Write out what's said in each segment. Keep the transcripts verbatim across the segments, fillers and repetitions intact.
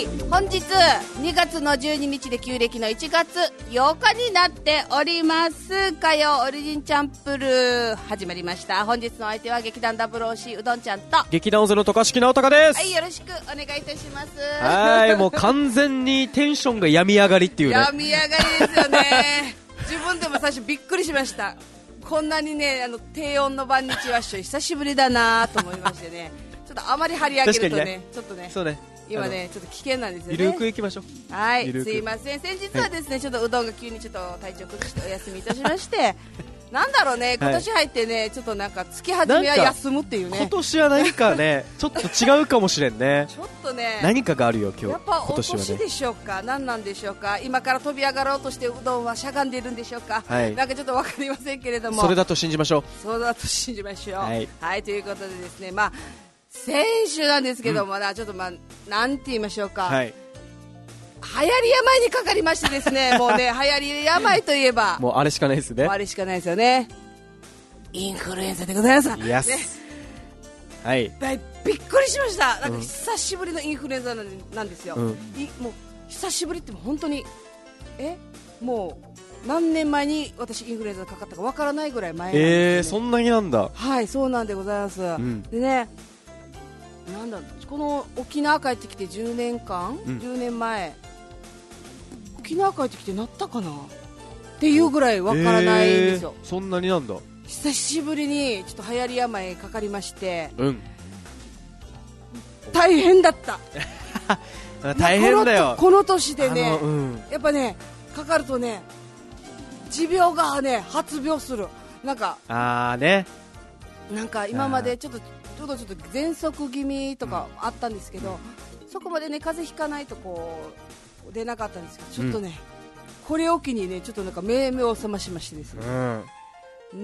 い、本日にがつのじゅうににちで旧暦のいちがつようかになっております。火曜オリジンチャンプルー始まりました。本日の相手は劇団 ダブルオーシー うどんちゃんと劇団ゼロ渡嘉敷直隆です。 はい、よろしくお願いいたします。 はい、もう完全にテンションが病み上がりっていうね。 病み上がりですよね。自分でも最初びっくりしました。こんなにね、あの低音の晩日はっしょ久しぶりだなと思いましてね。ちょっとあまり張り上げると ね, ねちょっとねそうね、 今ねちょっと危険なんですよね。 ゆるくいきましょう。 はい、すいません。先日はですね、はい、ちょっとうどんが急にちょっと体調崩してお休みいたしましてなんだろうね、今年入ってね、はい、ちょっとなんか月始めは休むっていうね。 今年は何かねちょっと違うかもしれんね。 ちょっとね何かがあるよ今日。 やっぱお年年でしょうか、ね、何なんでしょうか。今から飛び上がろうとしてうどんはしゃがんでいるんでしょうか、はい、なんかちょっと分かりませんけれども、 それだと信じましょう。 そうだと信じましょう。はい、はい、ということでですね、まあ先週なんですけども、うん、ちょっとまあなんて言いましょうか、はい、流行り病にかかりましてですねもうね流行り病といえばもうあれしかないですね。 あれしかないですよね。インフルエンザでございます。 イエス、ね、はい、 びっくりしました。なんか久しぶりのインフルエンザなんですよ、うん、いもう久しぶりっても本当にえもう何年前に私インフルエンザかかったかわからないぐらい前なんですよね。 えー、そんなになんだ。 はい、そうなんでございます、うん、でね、なんだこの沖縄帰ってきてじゅうねんかん、うん、じゅうねんまえ沖縄帰ってきてなったかなっていうぐらいわからないんですよ、 えー、そんなになんだ。 久しぶりにちょっと流行り病かかりまして、 うん、 大変だった大変だよこの、この年でね、 うん、 やっぱねかかるとね持病がね発病する。なんかあーね、 なんか今までちょっとちょっとちょっと喘息気味とかあったんですけど、うん、そこまでね風邪ひかないとこう出なかったんですけど、ちょっとね、うん、これを機にねちょっとなんか目目を覚ましましてですね、うん、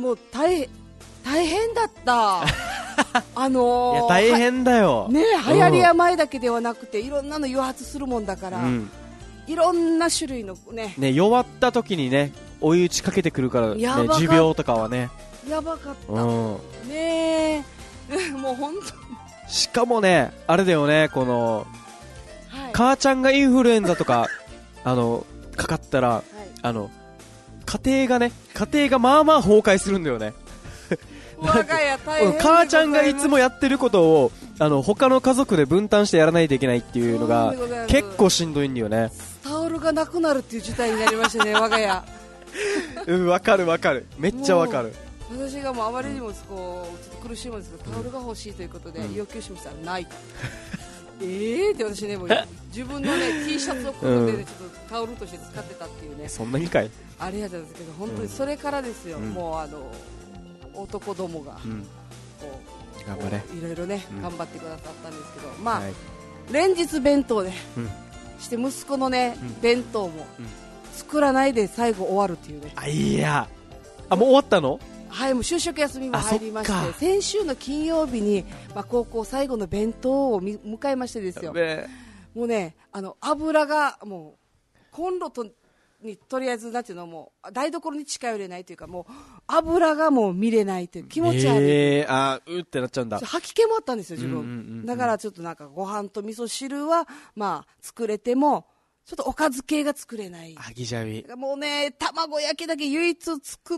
もう大変大変だったあのー、 いや大変だよね、流行り病だけではなくて、うん、いろんなの誘発するもんだから、うん、いろんな種類の ね, ね弱った時にね追い打ちかけてくるから、ね、持病とかはねやばかった、うん、ねえもう本当にしかもねあれだよね、この、はい、母ちゃんがインフルエンザとかあのかかったら、はい、あの家庭がね家庭がまあまあ崩壊するんだよね我が家大変で母ちゃんがいつもやってることをあの他の家族で分担してやらないといけないっていうのが結構しんどいんだよね。 タオルがなくなるっていう事態になりましたね我が家うんわかるわかる、めっちゃわかる。 私がもうあまりにもこうちょっと苦しいもんですけど、タオルが欲しいということで要求しましたら、うん、ないえーって私ねもう自分のね T シャツを組んで、ね、ちょっとタオルとして使ってたっていうね、 そんなにかいあれやったんですけど、本当にそれからですよ、うん、もうあの男どもが、うん、こう頑張れいろいろね、うん、頑張ってくださったんですけど、まあ、はい、連日弁当で、うん、して息子のね、うん、弁当も、うん、作らないで最後終わるっていうね。 あいやあもう終わったの。 はい、もう就職休みも入りまして、先週の金曜日に、まあ、高校最後の弁当を迎えましてですよ、もうねあの油がもうコンロとにとりあえずなんていうのも台所に近寄れないというか、もう油がもう見れないという気持ち悪い、 えー、あうってなっちゃうんだ。 吐き気もあったんですよ自分、 うんうんうんうん、 だからちょっとなんかご飯と味噌汁はまあ作れてもちょっとおかず系が作れない。 あぎじゃびもうね卵焼きだけ唯一作って、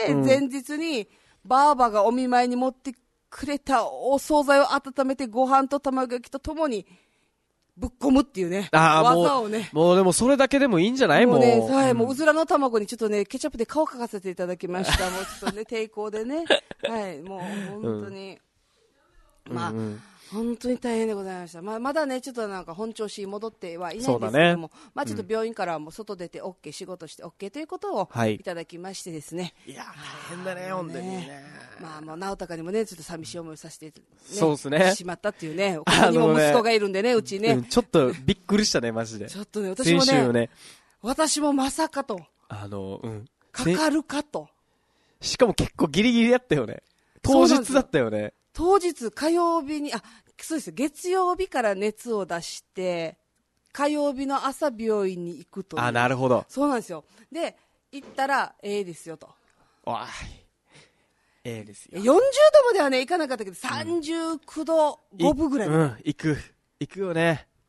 うん、前日にばあばがお見舞いに持ってくれたお惣菜を温めてご飯と卵焼きとともにぶっ込むっていうね、 あ技をね。 もう、もうでもそれだけでもいいんじゃない？もうね、 もう、はい、もううずらの卵にちょっとねケチャップで顔描かせていただきましたもうちょっとね抵抗でねはいもう本当に、うん、まあ、うんうん、本当に大変でございました。まあ、まだねちょっとなんか本調子に戻ってはいないんですけども、ね、まあちょっと病院からはもう外出て OK、うん、仕事して OK ということをいただきましてですね、 はい、いや大変だね本当にね。 まあもう直隆にもねちょっと寂しい思いをさせて、ね、 そうですねしまったっていうね。ここにも息子がいるんでねうちね、 うん、ちょっとびっくりしたねマジで。 ちょっとね私も ね, 先週ね私もまさかとあの、うん、 かかるかと。 しかも結構ギリギリだったよね。当日だったよね。 当日火曜日にあそうです月曜日から熱を出して火曜日の朝病院に行くという。 あなるほど。 そうなんですよ。で行ったらええですよと。 わいええですよ。 よんじゅうどまではね行かなかったけど、うん、さんじゅうきゅうどごぶぐらい、 うん、行く行くよね。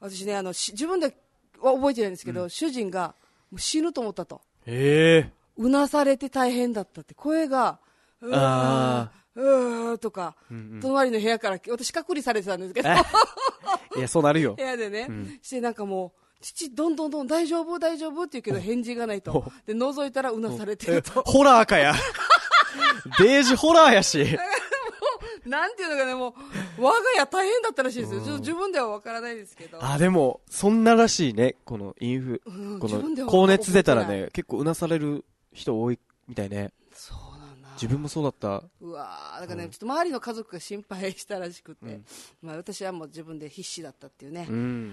私ね、あの自分では覚えてないんですけど、うん、主人がもう死ぬと思ったと。 ええうなされて大変だったって。声がうーうーとか、うんうん、隣の部屋から私隔離されてたんですけどいやそうなるよ。 部屋でね、うん、してなんかもう父どんどんどん大丈夫大丈夫って言うけど返事がないと。で覗いたらうなされてると。 ホラーかやデージホラーやしなんていうのかね、もう我が家大変だったらしいですよ。ちょっと自分ではわからないですけど。 あ、でもそんならしいね。このインフ、うん、この高熱出たらね、結構うなされる人多いみたいね。 そうなんだ。 自分もそうだった。 うわー、だからね、うん、ちょっと周りの家族が心配したらしくて、うん、まあ私はもう自分で必死だったっていうね。うん、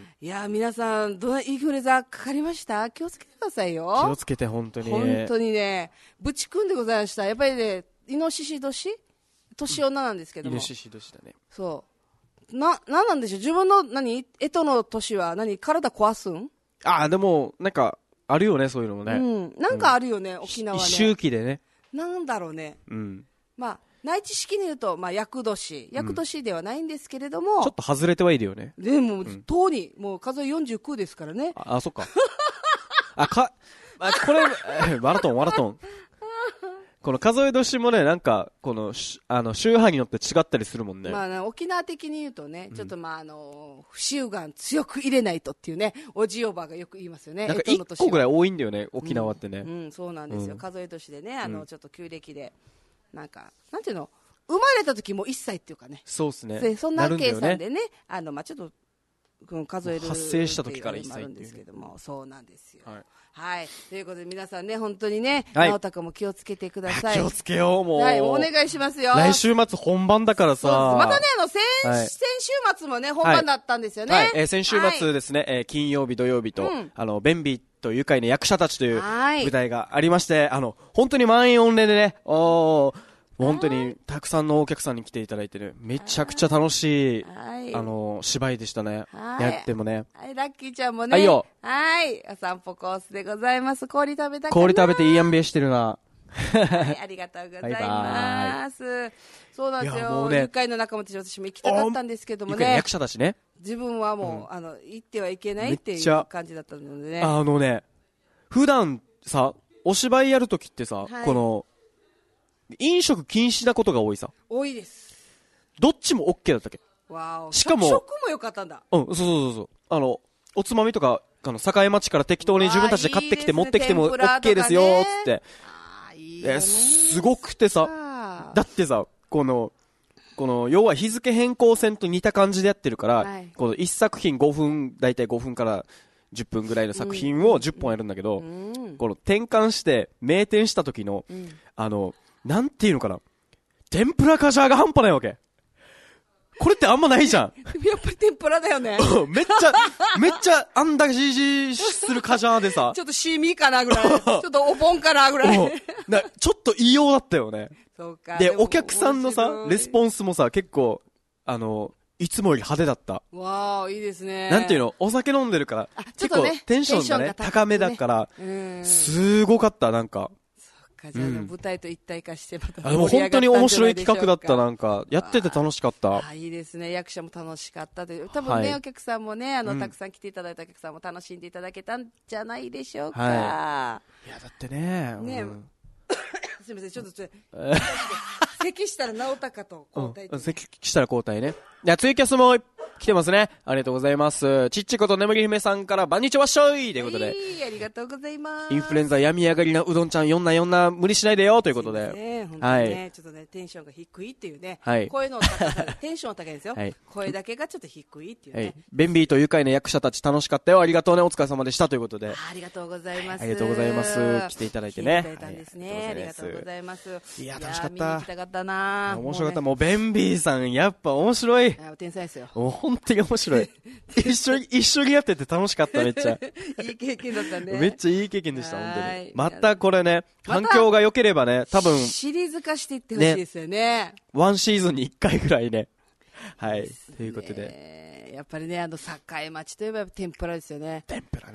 いやー、皆さんどんなインフルエンザかかりました？気をつけてくださいよ。 気をつけて本当に。 本当にね、ぶち組んでございました。やっぱりね、イノシシ年年女なんですけども、 イノシシ年だね。 そうな、なんなんでしょう。自分の何干支の年は何体壊すん？ ああ、でもなんかあるよね、そういうのもね。 うん、なんかあるよね、うん、沖縄ね。 一周期でね。 なんだろうね。 うん。 まあ内知識に言うとまあ厄年、厄年ではないんですけれども、うん、 ちょっと外れてはいるよね。 でも、うん、とうにもう数えよんじゅうきゅうですからね。 ああ、そっか。あか、あこれマラトンマラトン。この数え年もね、なんかこのあの宗派によって違ったりするもんね。 まあ、ね、沖縄的に言うとね、ちょっとまああの不習慣強く入れないとっていうね、おじおばがよく言いますよね。 なんかいっこぐらい多いんだよね、沖縄ってね。 うん、うん、そうなんですよ。うん、数え年でね、あのちょっと旧暦でなんかなんていうの、生まれた時もいっさいっていうかね。 そうですね。 そんな計算でね、あのまあちょっと数える発生した時からいっさいっていう、 んですけども、そうなんですよ。 はい。 はい、ということで皆さんね、本当にね、 はい、 直太も気をつけてください。 気をつけよう、もう。 はい、お願いしますよ。 来週末本番だからさ。 またね、あの、先、はい、先週末もね、本番だったんですよね。 はいはい、えー、先週末ですね、はい、えー、金曜日、土曜日と、うん、あの、ベンビーと愉快な役者たちという舞台がありまして、あの、本当に満員御礼でね、おー、本当にたくさんのお客さんに来ていただいてね、めちゃくちゃ楽しい、はい、あの芝居でしたね。やってもね。 はい、ラッキーちゃんもね。 はいよ。 はい、お散歩コースでございます。氷食べたかな。 氷食べていいやんべいしてるな。 はい、ありがとうございます。バイバイ。そうなんですよ。ね、愉快な仲間たち、私も行きたかったんですけどもね。 愉快な役者たちね。 自分はもう、うん、あの行ってはいけないっていう感じだったのでね。 あのね、普段さ、お芝居やるときってさ、はい、この飲食禁止なことが多いさ。 多いです。 どっちも OK だったっけ。 わお。 しかも食も良かったんだ。 うん、そうそうそう。あのおつまみとかあの境町から適当に自分たちで買ってきて持ってきても OK ですよーっつって。 あいいね。 えすごくてさ、だってさ、このこの要は日付変更線と似た感じでやってるから、はい、このいち作品ごふん、だいたいごふんからじゅっぷんぐらいの作品をじゅっぽんやるんだけど、うんうん、この転換して名店した時の、うん、あのなんていうのかな、天ぷらカジャーが半端ないわけ。これってあんまないじゃん。 やっぱり天ぷらだよね。 めっちゃめっちゃあんだけじじするカジャーでさ、 ちょっとシーミーかなぐらい、ちょっとお盆かなぐらいな、ちょっと異様だったよね。 そうか。 でお客さんのさレスポンスもさ結構あのいつもより派手だった。 わー、いいですね。 なんていうの、お酒飲んでるから結構テンションがね高めだからすごかった。なんかじゃあ、うん、舞台と一体化してまた盛り上がったんじゃないでしょうか。本当に面白い企画だった。なんかやってて楽しかった。 あ、いいですね。役者も楽しかったという、多分ね、はい、お客さんもね、あの、うん、たくさん来ていただいたお客さんも楽しんでいただけたんじゃないでしょうか。 はい、いやだってね。 ね、うん、すみません、ちょっとちょっと咳したら直高と交代、 うん、咳したら交代ね。じゃあツイキャスも来てますね。ありがとうございます。ちっちこと眠り姫さんからバンニチョワッショイということで、 はい、ありがとうございます。 インフルエンザ病み上がりなうどんちゃん、よんなよんな無理しないでよということで、 ね、本当にね、はい、ちょっとねテンションが低いっていうね、はい、声の高さテンションは高いんですよ、はい、声だけがちょっと低いっていうね、はい、 ベンビーと愉快な役者たち楽しかったよ、ありがとうね、お疲れ様でしたということで、ありがとうございます。 ありがとうございます。来ていただいてね、 来ていただいたんですね、ありがとうございます。 いや楽しかった。 見に行きたかったな。 面白かった。もうベンビーさんやっぱ面白い。 天才ですよ。 もう本当に面白い。一緒に一緒にやってて楽しかった。めっちゃいい経験だったね。 めっちゃいい経験でした。本当にまたこれね、反響が良ければね、多分シリーズ化していってほしいですよね。 ワンシーズンにいっかいぐらいね。はい、ということでやっぱりね、あの栄町といえば天ぷらですよね。 天ぷらね。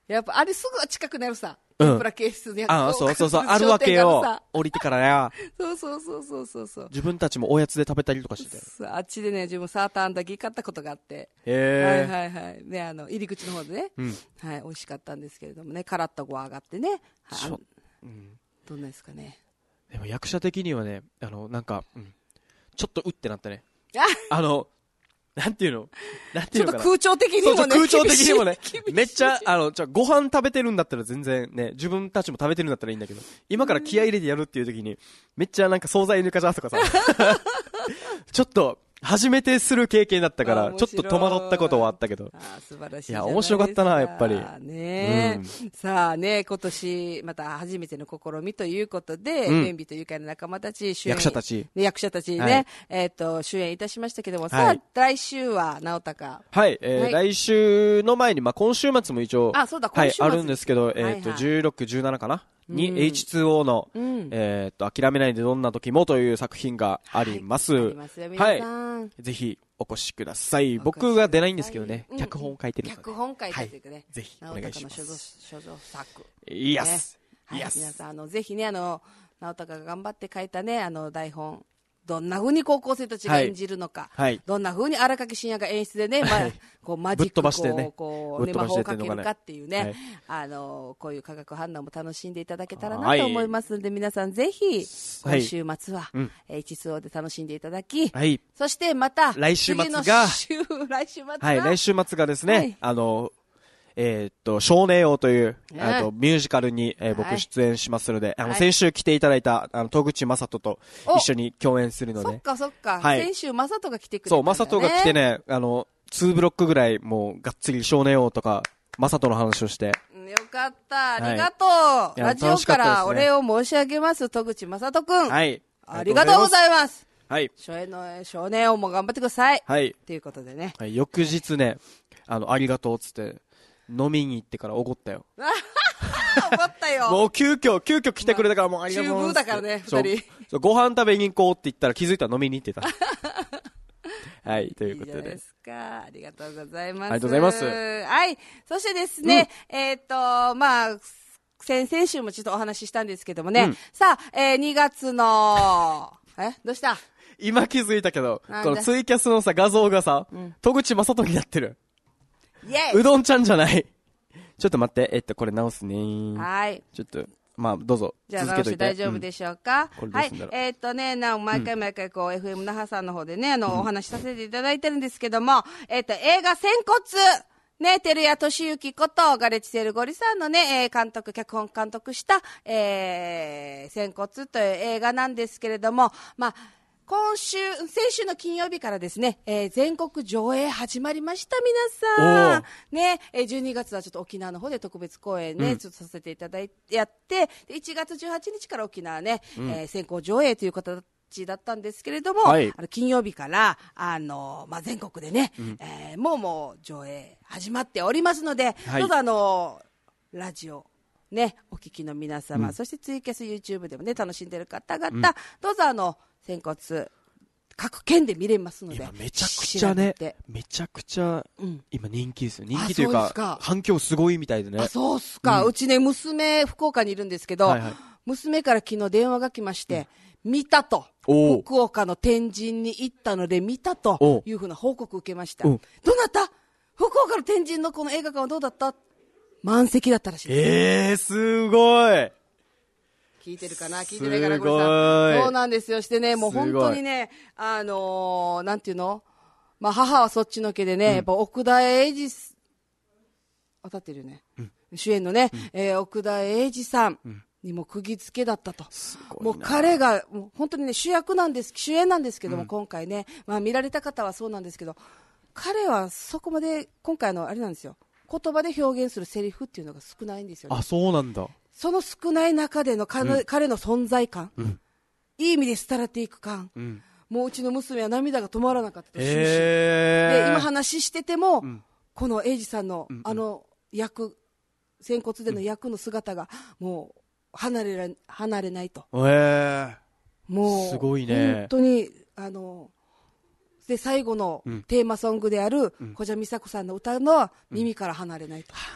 やっぱあれすぐは近くなるさ。天ぷら教室にああ、そうそうそう、あるわけよ。降りてからや。 そうそうそうそうそうそう。 自分たちもおやつで食べたりとかして。 あっちでね、自分サーターアンダギー買ったことがあって。 へはいはいはい。ね、あの、入り口の方でね。うん、はい、美味しかったんですけれどもね、カラッとこう上がってね。はい、うん、どんなですかね。 でも役者的にはね、あの、なんか、うん、ちょっとうってなったね。あの、なんていうのなんていうのかな、 ちょっと空調的にもね。 そうそう、空調的にもね。めっちゃ、あの、じゃご飯食べてるんだったら全然ね、自分たちも食べてるんだったらいいんだけど、今から気合い入れてやるっていう時に、めっちゃなんか惣菜抜かじゃとかさ、ちょっと、初めてする経験だったから、ちょっと戸惑ったことはあったけど。 あ、素晴らしい。 いや、面白かったな、やっぱり。 ね、うん、さあね、今年、また初めての試みということで、うん、便秘と愉快な仲間たち、主演。 役者たち。 ね、役者たちね、はい、えっ、ー、と、主演いたしましたけども、はい、さあ、来週は、直高。 はい、えーはい、来週の前に、まあ、今週末も一応、 あ、そうだ、今週末。 はい、あるんですけど、えっ、ー、と、はいはい、じゅうろく、じゅうななかなに、うん、エイチツーオー の、うん、えっ、ー、と、諦めないでどんな時もという作品があります。 はい、ありますよ、皆さん。 はい。ぜひ、お越しください。僕が出ないんですけどね、うん、脚本書いてるので。 脚本書いてるね、はい。 ぜひ、お願いします。 所蔵作。 イエス。 はい、皆さん、あの、ぜひね、あの、直高が頑張って書いたね、あの、台本。どんな風に高校生たちが演じるのか、はい、どんな風に荒垣真也が演出でね、まあ、こうマジックをこう、ね、こうね、魔法をかけるかっていうね、はい、あのこういう化学反応も楽しんでいただけたらなと思いますので、はい、皆さんぜひ今週末は、はい、エイチツーオー で楽しんでいただき、はい、そしてまた来週末が来週末が、 はい、来週末がですね、はい、あのえー、っと、少年王という、ね、あとミュージカルに、えー、僕出演しますので、はい、あの、先週来ていただいた、あの、戸口正人と一緒に共演するので。 そっかそっか。はい、先週正人が来てくれたんだ、ね。 そう、正人が来てね、あの、にブロックぐらい、もう、がっつり少年王とか、正人の話をして。 よかった。ありがとう。はい、ラジオからお礼を申し上げます、戸口正人くん。はい。ありがとうございます。はい。少年の、少年王も頑張ってください。はい。ということでね。 はい。翌日ね、あの、ありがとうっつって、飲みに行ってからおごったよ。 おごったよ。 もう急遽、急遽来てくれたからもうありがとうございます。 中風だからね、二人。 そう、ご飯食べに行こうって言ったら気づいたら飲みに行ってた。はい、ということで。いいじゃないですか。ありがとうございます。 ありがとうございます。 はい。そしてですね、うん、えっ、ー、と、まあ、先々週もちょっとお話ししたんですけどもね、うん、さあ、えー、にがつの、え、どうした今気づいたけど、このツイキャスのさ、画像がさ、うん、戸口正人になってる。 イェイうどんちゃんじゃない。ちょっと待って、えっと、これ直すね。 はい。 ちょっと、まあ、どうぞ。 じゃあ、直して大丈夫でしょうか、うん、はい。えー、っとね、なお、毎回毎回、こう、うん、エフエム 那覇さんの方でね、あの、うん、お話しさせていただいてるんですけども、えー、っと、映画、仙骨ね、照屋俊之こと、ガレチセルゴリさんのね、えー、監督、脚本監督した、えー、仙骨という映画なんですけれども、まあ、今週、先週の金曜日からですね、えー、全国上映始まりました、皆さん。ね、えー、じゅうにがつはちょっと沖縄の方で特別公演ね、うん、ちょっとさせていただいて、やって、いちがつじゅうはちにちから沖縄ね、うん、えー、先行上映という形だったんですけれども、はい、あの金曜日から、あの、まあ、全国でね、うん、えー、もうもう上映始まっておりますので、はい、どうぞあの、ラジオ、ね、お聞きの皆様、うん、そしてツイキャス YouTube でもね、楽しんでる方々、うん、どうぞあの、仙骨各県で見れますので、 今めちゃくちゃね、めちゃくちゃ、うん、今人気ですよ。人気というか、か反響すごいみたいでね。 あ、そうっすか。うん、うちね、娘、福岡にいるんですけど、はいはい、娘から昨日電話が来まして、うん、見たと。福岡の天神に行ったので見たというふうな報告を受けました。どなた福岡の天神のこの映画館はどうだった？満席だったらしいです。 えー、すごい。 聞いてるかな聞いてないかなこれさ。そうなんですよ。してね、もう本当にね、あのー、なんていうのまあ母はそっちのけでね、うん、やっぱ奥田英二、当たってるよね。うん、主演のね、うん、えー、奥田英二さんにも釘付けだったと。もう彼が、もう本当にね、主役なんです、主演なんですけども、うん、今回ね、まあ見られた方はそうなんですけど、彼はそこまで、今回のあれなんですよ。言葉で表現するセリフっていうのが少ないんですよね。 あ、そうなんだ。 その少ない中での彼の、うん、彼の存在感、うん、いい意味で廃れていく感、うん、もううちの娘は涙が止まらなかったと、えー、で今話してても、うん、この英二さんの、うんうん、あの役仙骨での役の姿がもう離れら離れないと、えー、もうすごいね本当にあので最後のテーマソングである、うん、小蛇美佐子さんの歌の耳から離れないと、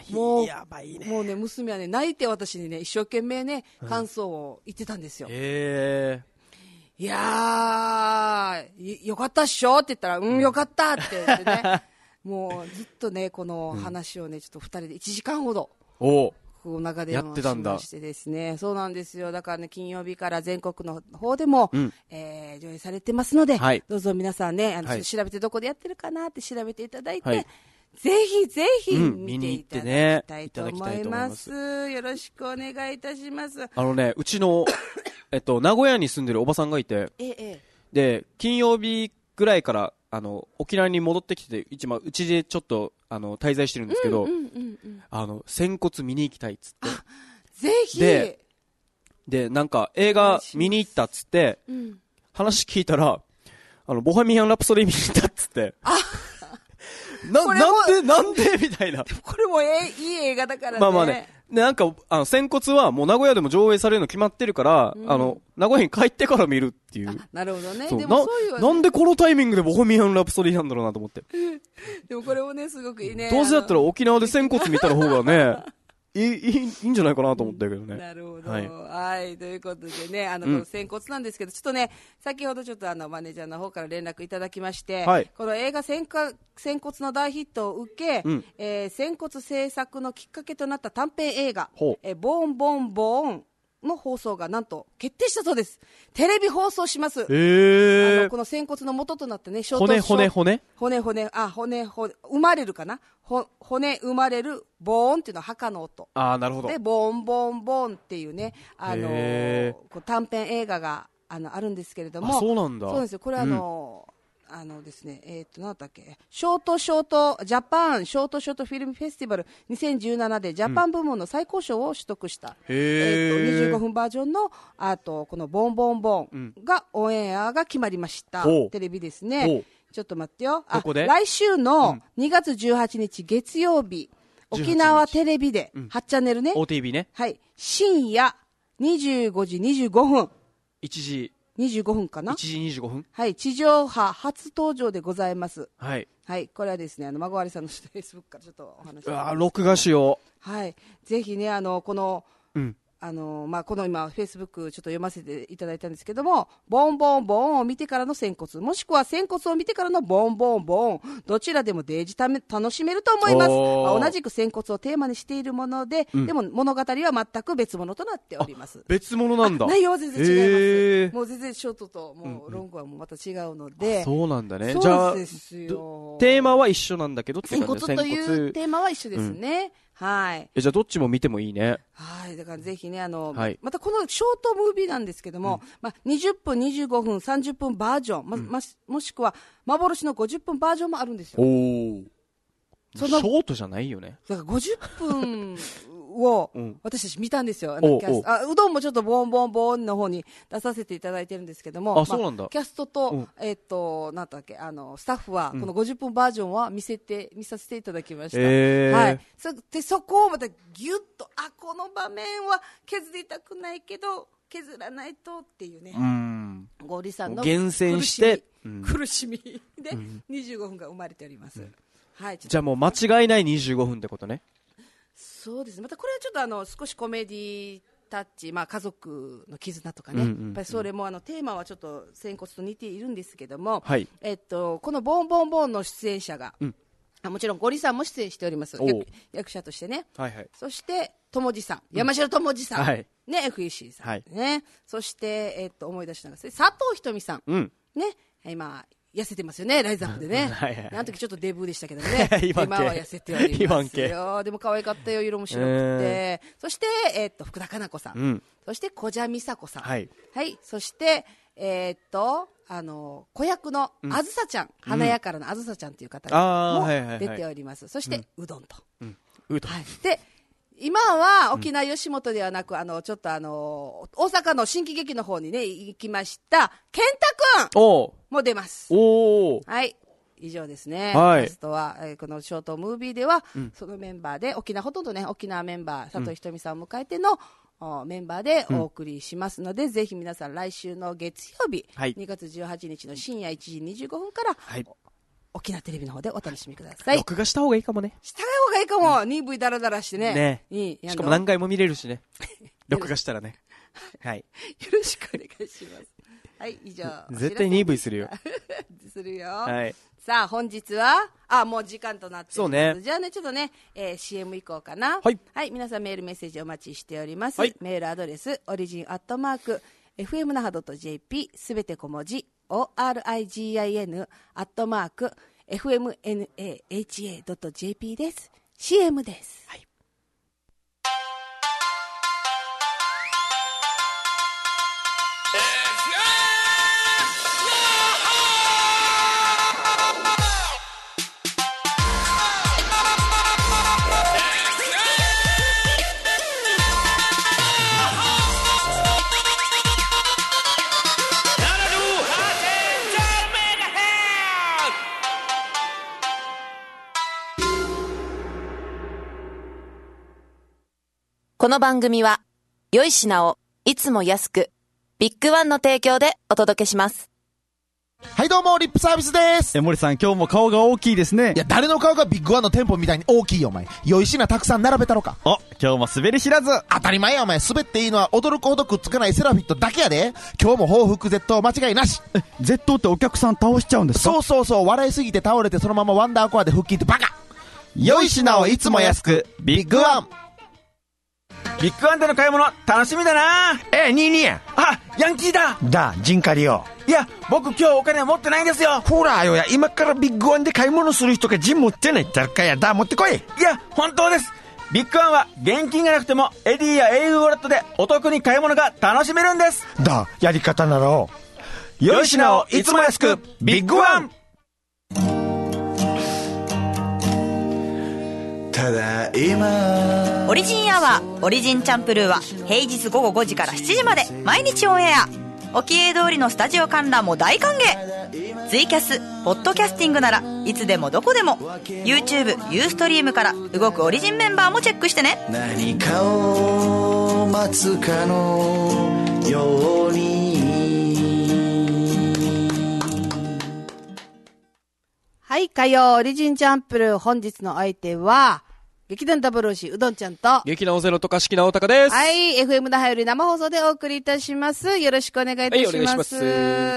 もうやばいね。 もうね、娘はね、泣いて私にね、一生懸命ね、感想を言ってたんですよ。 うん、へー。いやー、よかったっしょって言ったら、うん、よかったって言ってね、もうずっとね、この話をね、ちょっと二人でいちじかんほど、 おこう長電話しましてですね、そうなんですよ。だからね、金曜日から全国の方でも、うん、えー、上映されてますので、はい、どうぞ皆さんね、あの、はい、調べてどこでやってるかなって調べていただいて、はい、ぜひぜひ見ていただきたいと思います。うん、よろしくお願いいたします。 あのね、うちの、えっと、名古屋に住んでるおばさんがいて、 ええ、 で、金曜日ぐらいから、あの、沖縄に戻ってきて、一番、うちでちょっと、あの、滞在してるんですけど、うんうんうんうん、あの、仙骨見に行きたいっつって。 ぜひで、で、なんか、映画見に行ったっつって、うん、話聞いたら、あの、ボヘミアン・ラプソディ見に行ったっつって。 あな、なんで、なんでみたいな。 これもええ、いい映画だからね。 まあまあね。で、なんか、あの、仙骨はもう名古屋でも上映されるの決まってるから、うん、あの、名古屋に帰ってから見るっていう。 なるほどね。でもそういう、ね、 な、なんでこのタイミングでボヘミアン・ラプソディなんだろうなと思って。 でもこれもね、すごくいいね。 どうせだったら沖縄で仙骨見たら方がね、いい、いい、いいんじゃないかなと思ったけどね。 なるほど。はい。はい、ということでね、あの、うん、この仙骨なんですけど、ちょっとね、先ほどちょっとあの、マネージャーの方から連絡いただきまして、はい、この映画仙骨の大ヒットを受け、うん、えー、仙骨制作のきっかけとなった短編映画、えー、ボンボンボーンの放送がなんと決定したそうです。テレビ放送します。 へー。 あの、この仙骨の元となってね、ショート骨、骨、骨骨、骨、あ、骨、骨、生まれるかなほ骨生まれる、ボーンっていうのは墓の音。 ああ、なるほど。 で、ボーン、ボーン、ボーンっていうね、あのー、こう短編映画が、あの、あるんですけれども。 あ、そうなんだ。 そうですよ。これあのー、うんあのですね、えっと、なんだっけ、ショートショート、ジャパンショートショートフィルムフェスティバルにせんじゅうななでジャパン部門の最高賞を取得した、うん、えっと、にじゅうごふんバージョンの、あと、このボンボンボンが、オンエアが決まりました。うん、テレビですね。ちょっと待ってよ。あ、 どこで？ 来週のにがつじゅうはちにち月曜日、うん、沖縄テレビで、はちチャンネルね。 オーティービー ね。 はい。深夜にじゅうごじにじゅうごふん。 いちじ。 にじゅうごふんかな。 いちじにじゅうごふん。 はい、地上波初登場でございます。 はい。 はい、これはですね、あの、孫割さんのフェイスブックからちょっとお話し。 うわー、録画しよう。はい。ぜひね、あの、この、 うん。 あの、まあ、この今、フェイスブックちょっと読ませていただいたんですけども、ボンボンボンを見てからの仙骨、もしくは仙骨を見てからのボンボンボン、どちらでもデージため楽しめると思います。まあ、同じく仙骨をテーマにしているもので、うん、でも物語は全く別物となっております。 別物なんだ。 内容は全然違います。もう全然ショートともうロングはもうまた違うので。 うんうん、そうなんだね。 じゃあ、テーマは一緒なんだけどって感じで、仙骨というテーマは一緒ですね。うんはい。 え、じゃあどっちも見てもいいね。 はい。だからぜひね、あの、はい、またこのショートムービーなんですけども、うん、まあ、にじゅっぷん、にじゅうごふん、さんじゅっぷんバージョン、ま、うん、ま、もしくは幻のごじゅっぷんバージョンもあるんですよ。 おー。そのショートじゃないよね。 だからごじゅっぷんを私たち見たんですよ。あのキャスト、あ、うどんもちょっとボンボンボンの方に出させていただいてるんですけども、 あ、そうなんだ。 まあ、キャストと、うん、えっと、なんだっけ、あの、スタッフは、このごじゅっぷんバージョンは見せて、見させていただきました。 えー、 はい。そ、で、そこをまたギュッと、あ、この場面は削りたくないけど、削らないとっていうね。 うん。 ゴーリさんの厳選して、 苦しみでにじゅうごふんが生まれております。うんはい、 じゃあもう間違いないにじゅうごふんってことね。 そうですね。またこれはちょっとあの少しコメディタッチ、まあ、家族の絆とかね、うんうんうん、やっぱりそれもあのテーマはちょっと仙骨と似ているんですけども、 はい、 えっと、このボンボンボンの出演者が、うん、あもちろんゴリさんも出演しております。役, 役者としてね、 はいはい、 そして友次さん、山城友次さん、うんはい、ね、エフイーシー さん、はい、ね、そして、えっと、思い出したのが佐藤ひとみさん、うん、ね、今痩せてますよね、ライズアップでね。はいはい、あの時ちょっとデブーでしたけどね。今は痩せておりますよ。でも可愛かったよ、色も白くて。えー、そして、えー、っと、福田かな子さん。うん、そして、小蛇美佐子さん。はい。はい。そして、えー、っと、あの、子役のあずさちゃん、うん、華やかなあずさちゃんという方も出ております。そして、うどんと。 うん。うどん。 はい。で、今は沖縄吉本ではなく、うん、あの、ちょっとあの、大阪の新喜劇の方にね、行きました、健太くんも出ます。 おー。 はい。以上ですね。 はい。 ラストは、えー、このショートムービーでは、うん、そのメンバーで、沖縄、ほとんどね、沖縄メンバー、佐藤ひとみさんを迎えての、うん、メンバーでお送りしますので、うん、ぜひ皆さん来週の月曜日、はい、にがつじゅうはちにちの深夜いちじにじゅうごふんから、はい、 沖縄テレビの方でお楽しみください。 録画した方がいいかもね。 した方がいいかも。にブイダラダラしてね。 ね。 いい。 しかも何回も見れるしね。録画したらね。はい。 よろしくお願いします。はい、以上。 絶対 にブイ するよ。 するよ。 はい。 さあ、本日は、あ、もう時間となっております。 そうね。 じゃあね、ちょっとね、えー、シーエム 行こうかな。 はい。 はい、皆さんメールメッセージお待ちしております。 はい。 メールアドレス、オリジンアットマーク、エフエムナハドットジェーピー、すべて小文字、オーアールアイジーアイエヌ、アットマーク、エフエムナハドットジェーピー です。シーエム です。はい。 この番組は良い品をいつも安くビッグワンの提供でお届けします。 はいどうもリップサービスです。 え森さん今日も顔が大きいですね。 いや誰の顔がビッグワンの店舗みたいに大きいよお前。良い品たくさん並べたろか。 お今日も滑り知らず。 当たり前やお前。滑っていいのは驚くほどくっつかないセラフィットだけやで。今日も報復絶倒間違いなし。 え絶倒ってお客さん倒しちゃうんですか。 そうそうそう。笑いすぎて倒れてそのままワンダーコアで腹筋ってバカ。良い品をいつも安くビッグワン。 ビッグワンでの買い物楽しみだな。 ええ、にいにや。 あ、ヤンキーだ。 だ、ジンカリよ。 いや、僕今日お金持ってないんですよ。 ほらよや、今からビッグワンで買い物する人がジン持ってないったらかや。だ、持ってこい。 いや、本当です。ビッグワンは現金がなくてもエディや エーユー ウォレットでお得に買い物が楽しめるんです。 だ、やり方なら良い品をいつも安くビッグワン。 ただ今オリジンアワーオリジンチャンプルーは平日午後ごじからしちじまで毎日オンエア。沖永通りのスタジオ観覧も大歓迎。ツイキャスポッドキャスティングならいつでもどこでも YouTube ユーストリームから動くオリジンメンバーもチェックしてね。 何かを待つかのように。 はい、火曜オリジンチャンプルー、本日の相手は劇団ダブルオーシーうどんちゃんと劇団オゼロとかしきなおたかです。 はい、エフエム 那覇より生放送でお送りいたします。よろしくお願いいたします。はい、お願いします。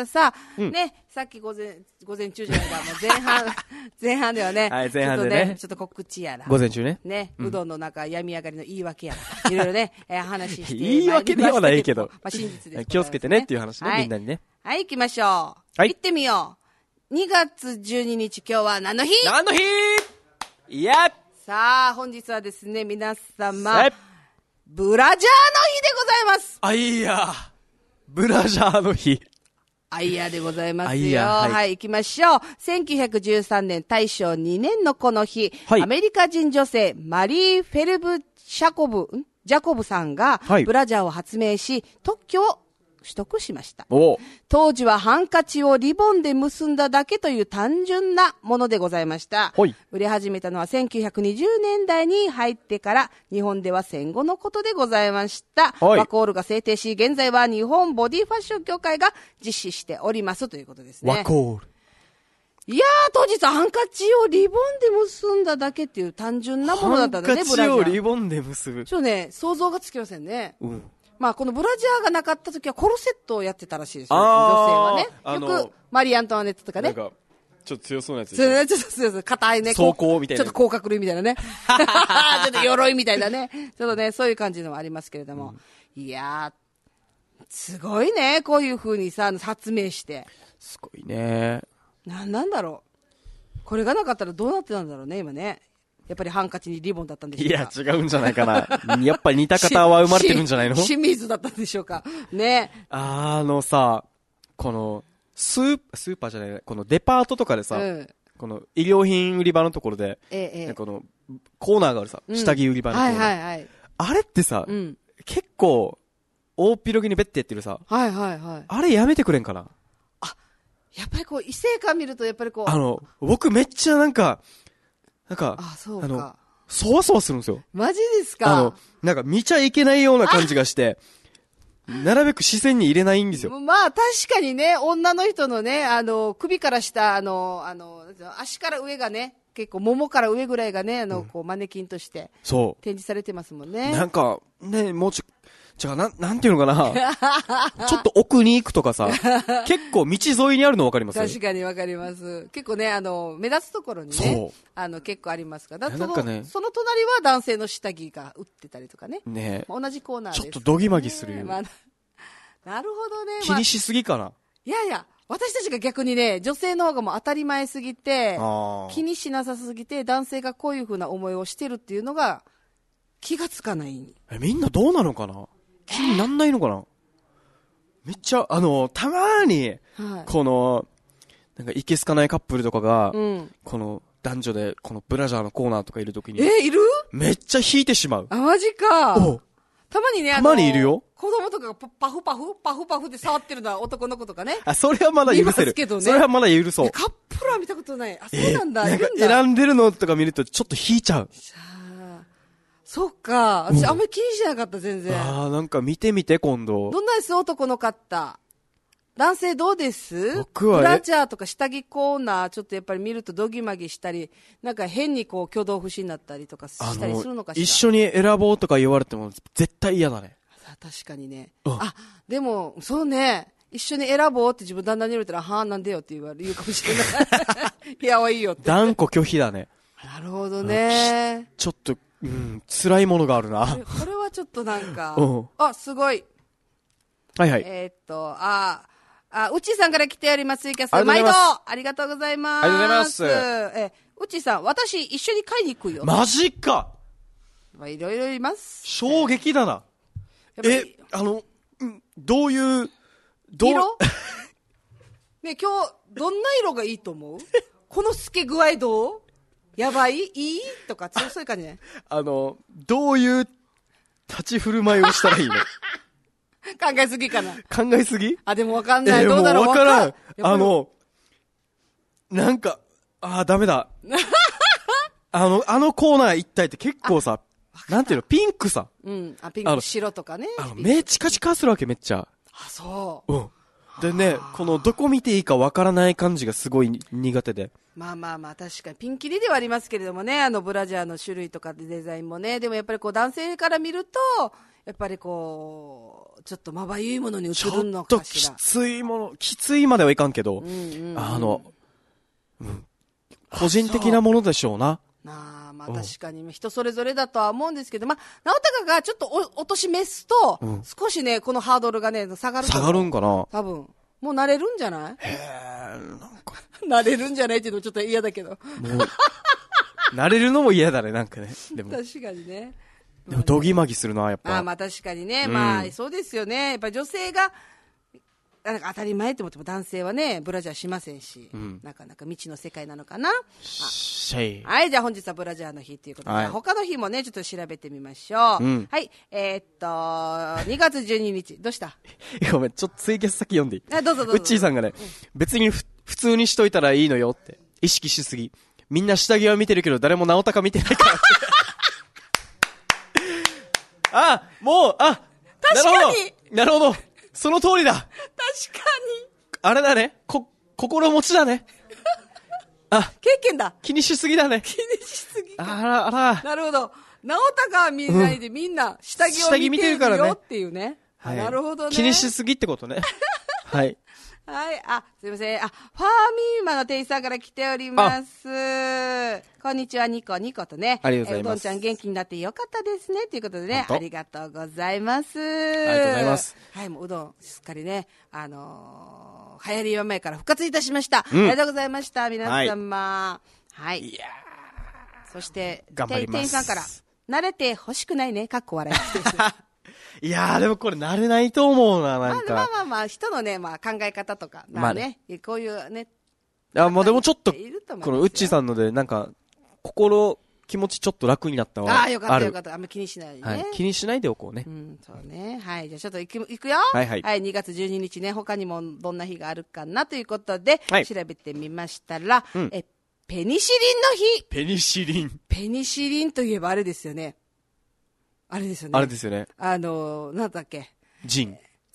さあ、うん、ね、さっき午前、午前中じゃないか、もう前半、前半ではね、 はい、前半でね、 ちょっとね、ちょっと告知やら。 午前中ね。 ね、うどんの中、病み上がりの言い訳やら。いろいろね、えー、話して。 言い訳ではないけど。 まあ、真実です。 気をつけてねっていう話ね、はい、みんなにね。 はい、行きましょう。はい。行ってみよう。にがつじゅうににち、今日は何の日？ 何の日？いやさあ、本日はですね、皆様、ブラジャーの日でございます。 あ、いや、ブラジャーの日。 あいやでございますよ。 いや、はい、 はい、行きましょう。せんきゅうひゃくじゅうさんねん、大正にねんのこの日、はい、アメリカ人女性、マリー・フェルブ・シャコブ、んジャコブさんが、はい、ブラジャーを発明し、特許を取得しました。当時はハンカチをリボンで結んだだけという単純なものでございました。売れ始めたのはせんきゅうひゃくにじゅうねんだいに入ってから日本では戦後のことでございました。ワコールが制定し、現在は日本ボディファッション協会が実施しておりますということですね。 ワコール。 いやー、当日はハンカチをリボンで結んだだけっていう単純なものだったんだね、ブラジャー。 ハンカチをリボンで結ぶ。 ちょっとね、想像がつきませんね。 うん。 まあ、このブラジャーがなかった時はコルセットをやってたらしいですよ、ね、女性はね。よくマリー・アントワネットとかね。 なんかちょっと強そうなやつですね。ちょっと強そう。硬いね。 装甲みたいな。 ちょっと甲殻類みたいなね。ちょっと鎧みたいなね。ちょっとね、そういう感じのもありますけれども。うん、いやー、すごいね。こういう風にさ、発明して。 すごいね。 なんなんだろう。これがなかったらどうなってたんだろうね、今ね。やっぱりハンカチにリボンだったんでしょうか。 いや、違うんじゃないかな。やっぱり似た方は生まれてるんじゃないの？ 清水だったんでしょうか。ね。 あのさ、この、スー、スーパーじゃない、このデパートとかでさ、うん、この医療品売り場のところで、ええ、このコーナーがあるさ、うん、下着売り場のところで、はいはいはい。あれってさ、うん、結構、大っ広げにベッてやってるさ、 はいはいはい。 あれやめてくれんかな？ あ、やっぱりこう、異性感見るとやっぱりこう、 あの、僕めっちゃなんか、なんか、 あ、そうか。あの、そわそわするんですよ。 マジですか？ あの、なんか見ちゃいけないような感じがして、 なるべく視線に入れないんですよ。 まあ確かにね、女の人のね、あの、首から下、あの、あの、足から上がね、結構、ももから上ぐらいがね、あの、こう、マネキンとして、 そう。 展示されてますもんね。 なんか、ね、もうちょ、違う、なん、なんていうのかな。ちょっと奥に行くとかさ、結構道沿いにあるの分かります確かに分かります。結構ね、あの、目立つところにね、あの、結構ありますから。だなんかね、 その隣は男性の下着が売ってたりとかね。 ね、 まあ、同じコーナーです、 ね。ちょっとドギマギするよ。 まあ、なるほどね。 気にしすぎかな。まあ、 いやいや、私たちが逆にね、女性の方がもう当たり前すぎて、気にしなさすぎて、男性がこういう風な思いをしてるっていうのが、気がつかない。 え、みんなどうなのかな？気になんないのかな？めっちゃ、あの、たまーに、はい、この、なんか、いけすかないカップルとかが、うん、この、男女で、このブラジャーのコーナーとかいるときに。 え、いる？ めっちゃ引いてしまう。 あ、マジか。おたまにね、あの、 たまにいるよ。 子供とかがパフパフ、パフパフで触ってるのは男の子とかね。 あ、それはまだ許せる。けどね、それはまだ許そう。 カップルは見たことない。あ、そうなんだ。 なんか選んでるのとか見るとちょっと引いちゃう。 そっか。私あんまり気にしなかった、全然。 ああ、なんか見てみて、今度。 どんなです男の方。男性どうです？ 僕はブラジャーとか下着コーナー、ちょっとやっぱり見るとドギマギしたり、なんか変にこう挙動不審になったりとかしたりするのかしら。 一緒に選ぼうとか言われても絶対嫌だね。 確かにね。うん、あ、でも、そうね。一緒に選ぼうって自分旦那に言われたら、はぁ、なんでよって言われるかもしれない。いや、いいよって。 断固拒否だね。 なるほどね。 ちょっと、うん、辛いものがあるな。 これ、これはちょっとなんか、うん、あ、すごい。 はいはい。 えー、っと、あ、あ、うちさんから来ております、ツイキャス。毎度ありがとうございます。 ありがとうございます。 え、うちさん、私一緒に買いに行くよ。 マジか。 まあ、いろいろいます。 衝撃だな。え、あの、どういう、どう色ね、今日、どんな色がいいと思う？この透け具合どう？やばい？いい？とか、そういう感じね。 あの、どういう立ち振る舞いをしたらいいの？ 考えすぎかな。 考えすぎ？ あ、でもわかんない。えー、どうだろう？ もうわからん。あの、なんか、あー、ダメだ。あの、あのコーナー一体って結構さ、なんていうの、ピンクさ。 うん。あ、ピンク、白とかね。 あの、目チカチカするわけ、めっちゃ。 あ、そう。 うん。でね、この、どこ見ていいかわからない感じがすごい苦手で。 まあまあまあ、確かに。ピンキリではありますけれどもね、あの、ブラジャーの種類とかデザインもね。でもやっぱりこう、男性から見ると、やっぱりこう、ちょっとまばゆいものに映るのかしら。 ちょっときついもの、きついまではいかんけど、うんうんうん、あの、うん、個人的なものでしょうな。 なあ、まあ確かに人それぞれだとは思うんですけど、まあ、直隆がちょっとお落としめすと、うん、少しね、このハードルがね、下がる。 下がるんかな？ 多分。もう慣れるんじゃない？ へー、なんか。 慣れるんじゃないっていうのもちょっと嫌だけど。もう、慣れるのも嫌だね、なんかね。でも。 確かにね。 でも、ドギマギするな、やっぱ。 ああ、まあ確かにね。うん、まあ、そうですよね。やっぱ女性が、なんか当たり前って思っても男性はね、ブラジャーしませんし、うん、なかなか未知の世界なのかな。はい、じゃあ本日はブラジャーの日ということで、はい、他の日もね、ちょっと調べてみましょう。うん、はい、えー、っと、にがつじゅうににち、どうした？ ごめん、ちょっとツイキャス先読んでいい？ あ、どうぞどうぞ。 ウッチーさんがね、うん、別にふ普通にしといたらいいのよって、意識しすぎ。みんな下着は見てるけど、誰も直隆見てないから。あ、もう、あ、 確かになるほど。なるほど。その通りだ。確かに。 あれだね。こ、心持ちだね。あ、 経験だ。 気にしすぎだね。 気にしすぎ。 あら、あら。 なるほど。直隆は見ないで、うん、みんな下着を見てるよっていうね。はい、なるほどね。 気にしすぎってことね。はい。 はい。あ、すいません。あ、ファーミーマの店員さんから来ております。こんにちは、ニコニコとね。 ありがとうございます。 うどんちゃん元気になってよかったですね。ということでね、ありがとうございます。 ありがとうございます。 はい、もううどん、すっかりね、あのー、流行りは前から復活いたしました。うん、ありがとうございました、皆様。はい。はい、いやー。 そして、 頑張ります。 店員さんから、慣れて欲しくないね、かっこ笑い。 いやー、でもこれ慣れないと思うな、なんか。 まあまあまあまあ、人のね、まあ考え方とか、まあね、まあ、こういうね。 あ、まあでもちょっと、このウッチーさんので、なんか、心、気持ちちょっと楽になったわ。 ああ、よかったよかった。あんま気にしないでね、 はい。気にしないでおこうね。 うん、そうね。はい。じゃあちょっと行く、行くよ。 はいはい。 はい、にがつじゅうににちね、他にもどんな日があるかなということで、はい、調べてみましたら、うん、え、ペニシリンの日。 ペニシリン。 ペニシリンといえばあれですよね。あれですよね。 あれですよね。 あの、なんだっけ。 ジン。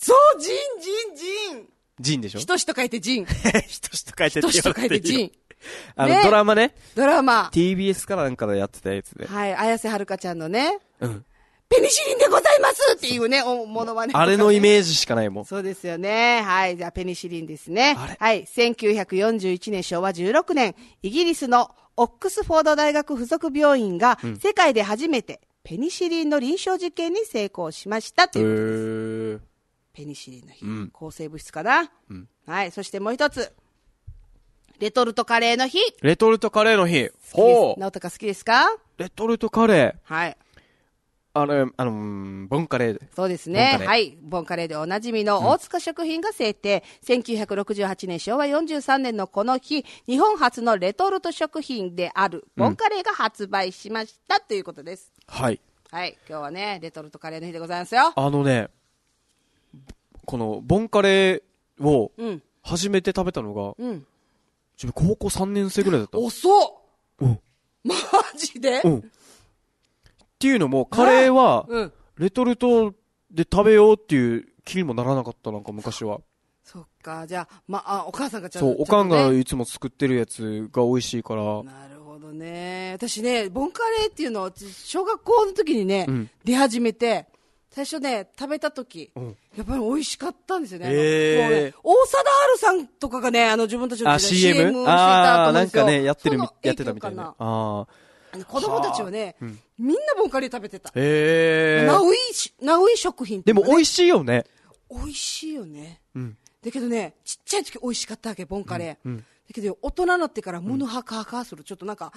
そう、ジン、ジン、ジン。 ジンでしょ。 ひとしと書いてジン。 ひとしと書いてひとしと書いてジン。 あの、ね、ドラマね。 ドラマ。 ティービーエス かなんかでやってたやつで。 はい、綾瀬はるかちゃんのね。 うん。 ペニシリンでございますっていうね、おものまね。 あれのイメージしかないもん。 そうですよね。はい。じゃあ、ペニシリンですね。はい。せんきゅうひゃくよんじゅういちねん、しょうわじゅうろくねん、イギリスのオックスフォード大学附属病院が、世界で初めてペニシリンの臨床実験に成功しましたということです。ペニシリンの日、うん、抗生物質かな、うん、はい。そしてもう一つ、レトルトカレーの日。 レトルトカレーの日。 ほう。直人か好きですか？ レトルトカレー。 はい。 あの、あの、ボンカレー。 そうですね。はい。ボンカレーでおなじみの大塚食品が制定。うん、せんきゅうひゃくろくじゅうはちねん、しょうわよんじゅうさんねんのこの日、日本初のレトルト食品であるボンカレーが発売しましたということです。 うん、はい。 はい。今日はね、レトルトカレーの日でございますよ。 あのね、このボンカレーを初めて食べたのが、うん、自分高校さんねん生ぐらいだった。 遅っ、 うん、 マジで、 うん、っていうのもカレーはレトルトで食べようっていう気にもならなかった。なんか昔は。 そっか。じゃあ、まあ、お母さんがちゃんと、そう、おかんがいつも作ってるやつが美味しいから。 なるほどね。私ね、ボンカレーっていうのを小学校の時にね、うん、出始めて、最初ね、食べた時、うん、やっぱり美味しかったんですよね。 えー、もうね、 大貞治さんとかがね、あの自分たちのシーエム をしてたと思うんですよ。あー、なんかね、やってる、やってたみたいな。あ子供たちはね、はあ、うん、みんなボンカレー食べてた。 へー。 ナウイ、ナウイ食品、ね、 でも美味しいよね。 美味しいよね。うん。だけどね、ちっちゃい時美味しかったわけ、ボンカレー。うんうん、だけど、大人になってから、ムヌハカハカする、ちょっとなんか、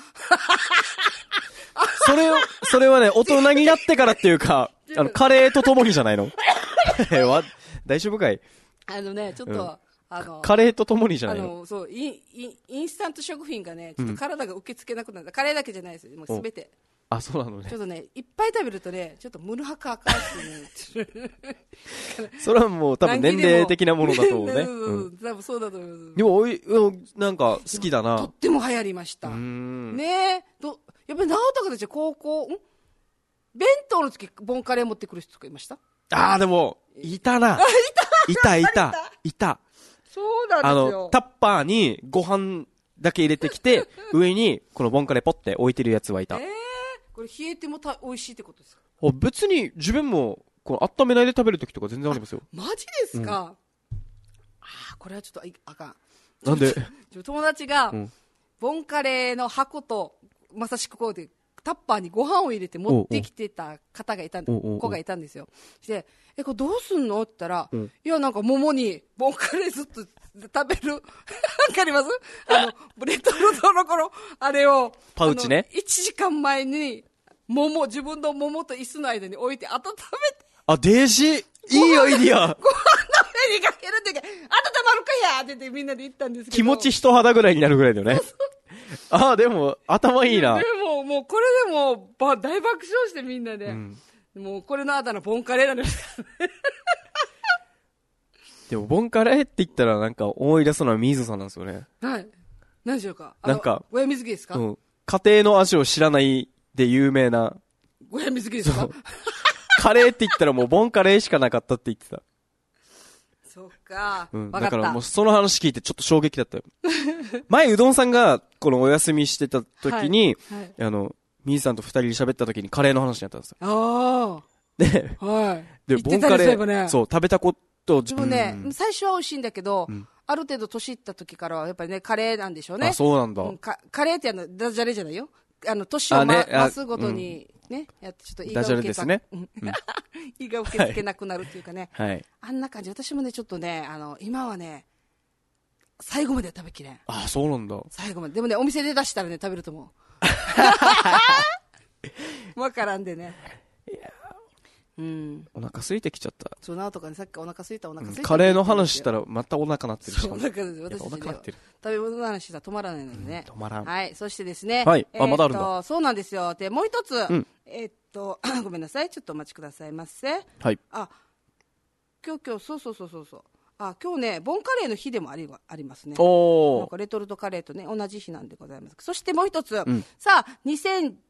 それを、それはね、大人になってからっていうか、あの、カレーとともにじゃないの大丈夫かい？ あのね、ちょっと、うん、あの、 カレーとともにじゃないの？あの、そう、イン、イン、インスタント食品がね、ちょっと体が受け付けなくなった。うん、カレーだけじゃないですよ。もうすべて。 あ、そうなのね。 ちょっとね、いっぱい食べるとね、ちょっとムルハカカってね。 それはもう多分年齢的なものだと思うね。 うん、多分そうだと思います。 でも、おい、なんか好きだな。 とっても流行りました。ねえ。ど、やっぱり直人たち高校、ん弁当の時、ボンカレー持ってくる人とかいました？ ああ、でも、いたな。いたいた。いた。 そうなんですよ。 あの、タッパーにご飯だけ入れてきて、上にこのボンカレーポッて置いてるやつはいた。 えー、これ冷えてもた美味しいってことですか？ あ、別に自分も、この温めないで食べる時とか全然ありますよ。 マジですか？うん、ああ、これはちょっとあかん。 なんで？ 友達が、うん、ボンカレーの箱と、まさしくこうで、タッパーにご飯を入れて持ってきてた方がいたんで、子がいたんですよ。で、え、これどうすんのって言ったら、うん、いや、なんか桃にボンカレーずっと食べる。わかります？あの、レトルトの頃、あれを、 パウチね。 いちじかんまえに、桃、自分の桃と椅子の間に置いて温めて。 あ、デージいいアイディア。ご飯の上にかけるって言うか、温まるかやって言ってみんなで言ったんですけど。 気持ち人肌ぐらいになるぐらいだよね。ああ、でも、頭いいな。 でも、もう、これでも、ば、大爆笑してみんなで。うん、もう、これのあだ名、ボンカレーなんですからね。 でも、ボンカレーって言ったら、なんか、思い出すのは水野さんなんですよね。 はい。何でしょうか？ なんか、 親水着ですか？ うん。家庭の味を知らないで有名な。 親水着ですか？ カレーって言ったらもう、ボンカレーしかなかったって言ってた。 そっか。 うん。だからもうその話聞いてちょっと衝撃だったよ。前うどんさんがこのお休みしてた時に、はいはい、あの、みーさんと二人で喋った時にカレーの話になったんですよ。 ああ。 で、 はい。 で、ボンカレー、ね、そう、食べたこと、 でもね、うん、最初は美味しいんだけど、うん、ある程度年いった時からはやっぱりね、カレーなんでしょうね。 あ、そうなんだ。 うん、カレーってあの、ダジャレじゃないよ。あの、年を、ま、増すごとに、ね、やってちょっと胃が受けダジャレですね。うん、 胃が受け付けなくなるっていうかね。 はい。 あんな感じ。私もね、ちょっとね、あの、今はね、最後まで食べきれん。 あ、そうなんだ。 最後まで。でもね、お店で出したらね、食べると思う。わからんでね。いやうん。 お腹空いてきちゃった。 そう、なおとかね、さっきお腹空いたお腹空いた、うん。 カレーの話したらまたお腹なってるし。 そう、お腹です。私、ね、お腹なってる。食べ物の話したら止まらないのでね、 うん。止まらん。 はい。そしてですね。 はい。あ、まだあるんだ。 そうなんですよ。で、もう一つ。 うん、 えー、っと、ごめんなさい。ちょっとお待ちくださいませ。 はい。 あ、今日今日、そうそうそうそうそう。あ、今日ね、ボンカレーの日でもありありますね。 おー。 なんかレトルトカレーとね、同じ日なんでございます。そしてもう一つ。 うん、 さあ、にせん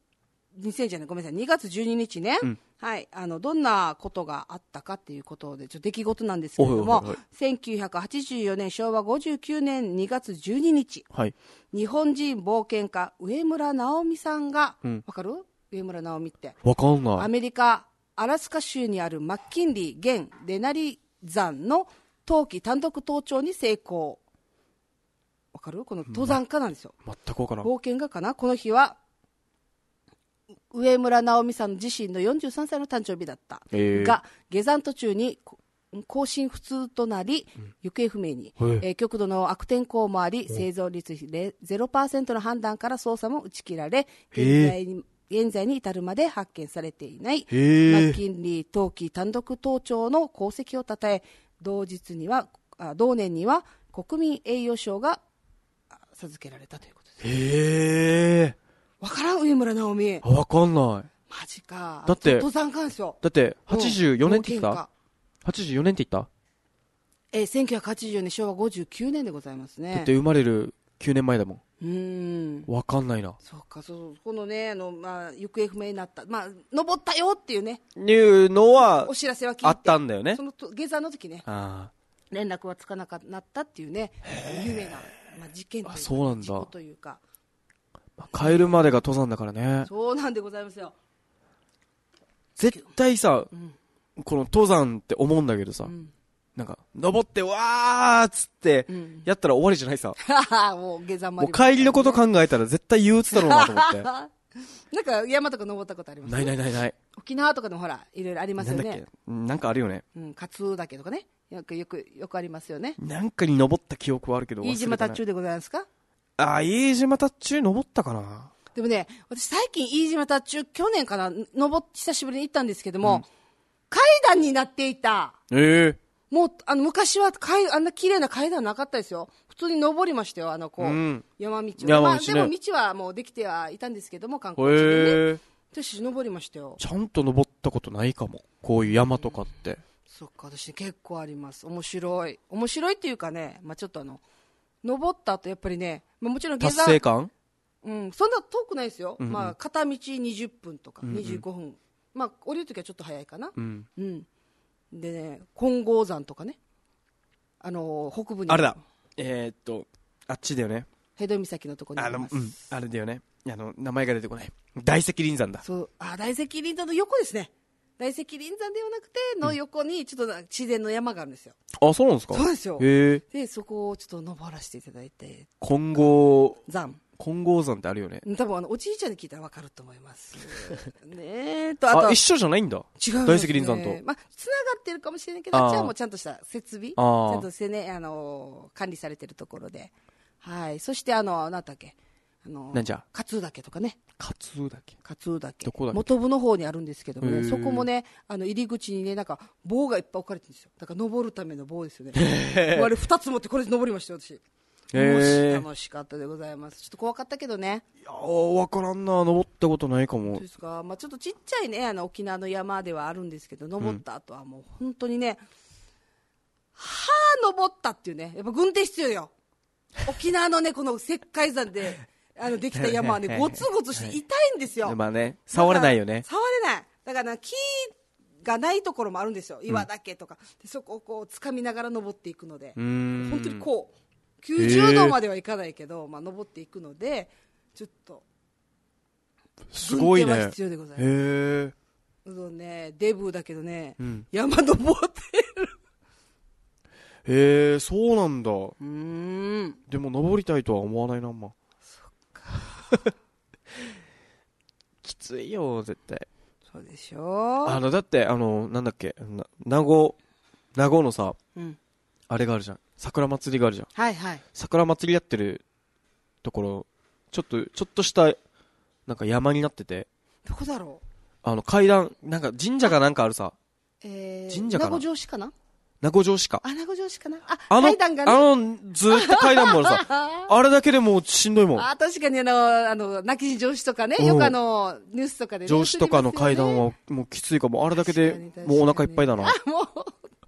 にせんじゃないごめんなさいにがつじゅうににちね、うん、はい、あのどんなことがあったかっていうことでちょっと出来事なんですけれども、おいおいおい、せんきゅうひゃくはちじゅうよねんしょうわごじゅうきゅうねんにがつじゅうににち、はい、日本人冒険家上村直美さんが、わ、うん、かる？上村直美ってわかんない。 アメリカアラスカ州にあるマッキンリー現デナリ山の冬季単独登頂に成功。わかる？この登山家なんですよ、 ま、全くわからん。 冒険家かな。この日は上村直美さん自身のよんじゅうさんさいの誕生日だった、えー、が下山途中に後心不通となり、うん、行方不明に、えーえー、極度の悪天候もあり生存率 ゼロパーセント の判断から捜査も打ち切られ、現在に、えー、現在に至るまで発見されていない、えー、マッキンリー冬季単独登頂の功績をたたえ、同日にはあ同年には国民栄誉賞が授けられたということです。 へー、 わからん？上村直美。 わかんない。 マジか。 だって、 登山家ですよ。 だって、はちじゅうよねんって言った？ はちじゅうよねんって言った？ えー、せんきゅうひゃくはちじゅうよねんしょうわごじゅうきゅうねんでございますね。 だって生まれるきゅうねんまえだもん。 うーん。 わかんないな。 そうか、そう。このね、あの、まあ、行方不明になった。まあ、登ったよっていうね。 いうのは、 お知らせは聞いて。 あったんだよね。 そのと、下山の時ね。ああ。連絡はつかなかったっていうね、有名な、まあ、事件というか、 そうなんだ。 事故というか。 帰るまでが登山だからね。 そうなんでございますよ。 絶対さ、うん、この登山って思うんだけどさ、うん、なんか登ってわーっつってやったら終わりじゃないさ。 もう下山まで、 ね、もう帰りのこと考えたら絶対憂鬱だろうなと思って。 なんか山とか登ったことあります？ ないないないない。 沖縄とかのほらいろいろありますよね。 なんだっけ、なんかあるよね。 うん、勝岳とかね、よくよくよくありますよね。 なんかに登った記憶はあるけど。 飯島達中でございますか？ あ、飯島達中登ったかな。 でもね、私最近飯島達中去年かな、登っ久しぶりに行ったんですけども、うん、階段になっていた。 ええー。 もうあの昔は階あんな綺麗な階段なかったですよ。普通に登りましたよ、あのこう、うん、山道を。山道ね、まあでも道はもうできてはいたんですけども、観光地でね。えー、私登りましたよ。 ちゃんと登ったことないかも。こういう山とかって。うん、 そっか、私結構あります。面白い面白いっていうかね、まあちょっとあの登った後やっぱりね、まあ、もちろん下山達成感、 うん、そんな遠くないですよ、うんうん、まあ、片道にじゅっぷんとかにじゅうごふん、うんうん、まあ、降りるときはちょっと早いかな、うんうん、でね、金剛山とかね、あのー、北部にあれだ、えー、っとあっちだよね、 辺戸岬のところにあります。 あの、うん、あれだよね、あの名前が出てこない、大石林山だ。 そう、あ、大石林山の横ですね。大石林山ではなくての横にちょっと自然の山があるんですよ。 あ、そうなんですか。 そうですよ。 へえ。 でそこをちょっと登らせていただいて。 金剛山。 金剛山ってあるよね。 多分あのおじいちゃんに聞いたら分かると思います。ねえと、あとあ、一緒じゃないんだ。 違うんですね。 大石林山と。 まあつながってるかもしれないけど、あっちはもうちゃんとした設備、ちゃんとしてね、あの管理されてるところで、はい。そしてあのなんだっけ。あのなんじゃ勝岳とかね、 勝岳勝岳どこだっけ、 本部の方にあるんですけども、ね、そこもね、あの入り口にね、なんか棒がいっぱい置かれてるんですよ。だから登るための棒ですよね。あれふたつ持ってこれで登りましたよ、私。楽しかったでございます。ちょっと怖かったけどね。 いやー、わからんな、登ったことないかも。 ですか、まあ、ちょっとちっちゃいね、あの沖縄の山ではあるんですけど、登った後はもう本当にね、うん、はあ、登ったっていうね、やっぱ軍手必要よ。沖縄のね、この石灰山であのできた山はね、ゴツゴツして痛いんですよ。 まあね、触れないよね。 触れない。だから木がないところもあるんですよ。岩岳とか、うん、でそこをこう掴みながら登っていくので、うーん、本当にこうきゅうじゅうどまではいかないけど、まあ、登っていくのでちょっとすごいね。 軍手は必要でございます。へー。そうね、デブだけどね、うん、山登ってる。 へえ、そうなんだ。うーん。でも登りたいとは思わないな、あんま。 そっか。 きついよ、絶対。 そうでしょ。 あの、だって、あの、なんだっけ、な名護、名護のさ、うん、あれがあるじゃん。桜祭りがあるじゃん。 はいはい。 桜祭りやってるところ、ちょっと、ちょっとした、なんか山になってて。 どこだろう。 あの、階段、なんか神社かなんかあるさ。 えー、 神社かな。 名護城市かな。 名護城市か。 あ、名護城市かな。あ、 あの階段がね。 あの、ずーっと階段もあるさ。あれだけでもうしんどいもん。 あ、確かにあの、あの、泣き城市とかね、よくあの、ニュースとかでね。 城市とかの階段はもうきついかも。あれだけでもうお腹いっぱいだな。 あ、もう。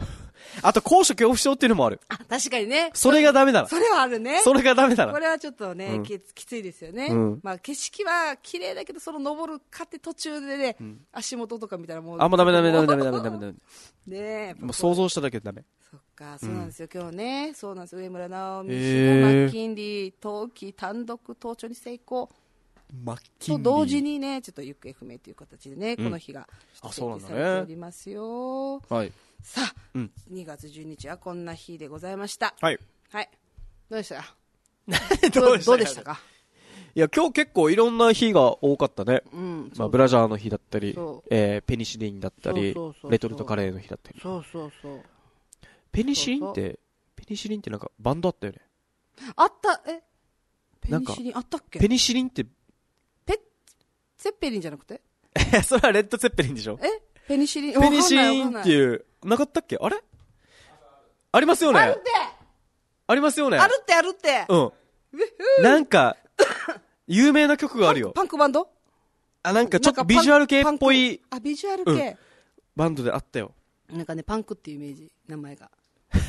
あと高所恐怖症っていうのもある。 あ、確かにね。 それがダメだな。 それはあるね。 それがダメだな。 これはちょっとね、 うん、 き, きついですよね。 うん、 まあ景色は綺麗だけど、その登るかって途中でね、うん、足元とか見たらもう。 あ、もうダメダメダメダメダメダメダメ。 ねえ。 もう想像しただけでダメ。 そっか、そうなんですよ。うん、今日ね、そうなんです。上村直美氏のマッキンリー、冬季単独登頂に成功。 マッキンリー。 と同時にね、ちょっと行方不明という形でね、うん、この日が設定されておりますよ。 はい。 さあ、うん、にがつじゅうににちはこんな日でございました。 はい。 はい。どうでしたかどうでしたかどうでしたかいや、今日結構いろんな日が多かったね。 うん。 まあ、ブラジャーの日だったり、えー、ペニシリンだったり、そうそうそうそう、レトルトカレーの日だったり。 そうそうそう。 ペニシリンって、そうそうペニシリンってなんかバンドあったよね。 あった、えペニシリンあったっけペニシリンって、 ペ、セッペリンじゃなくてえ、それはレッド・セッペリンでしょえペニシリンペニシリンっていう、なかったっけあれありますよねあるってありますよねあるってあるってうん。なんか、有名な曲があるよ。 パンクバンドあ、なんかちょっとビジュアル系っぽい。 あ、ビジュアル系、うん、 バンドであったよ。 なんかね、パンクっていうイメージ、名前が。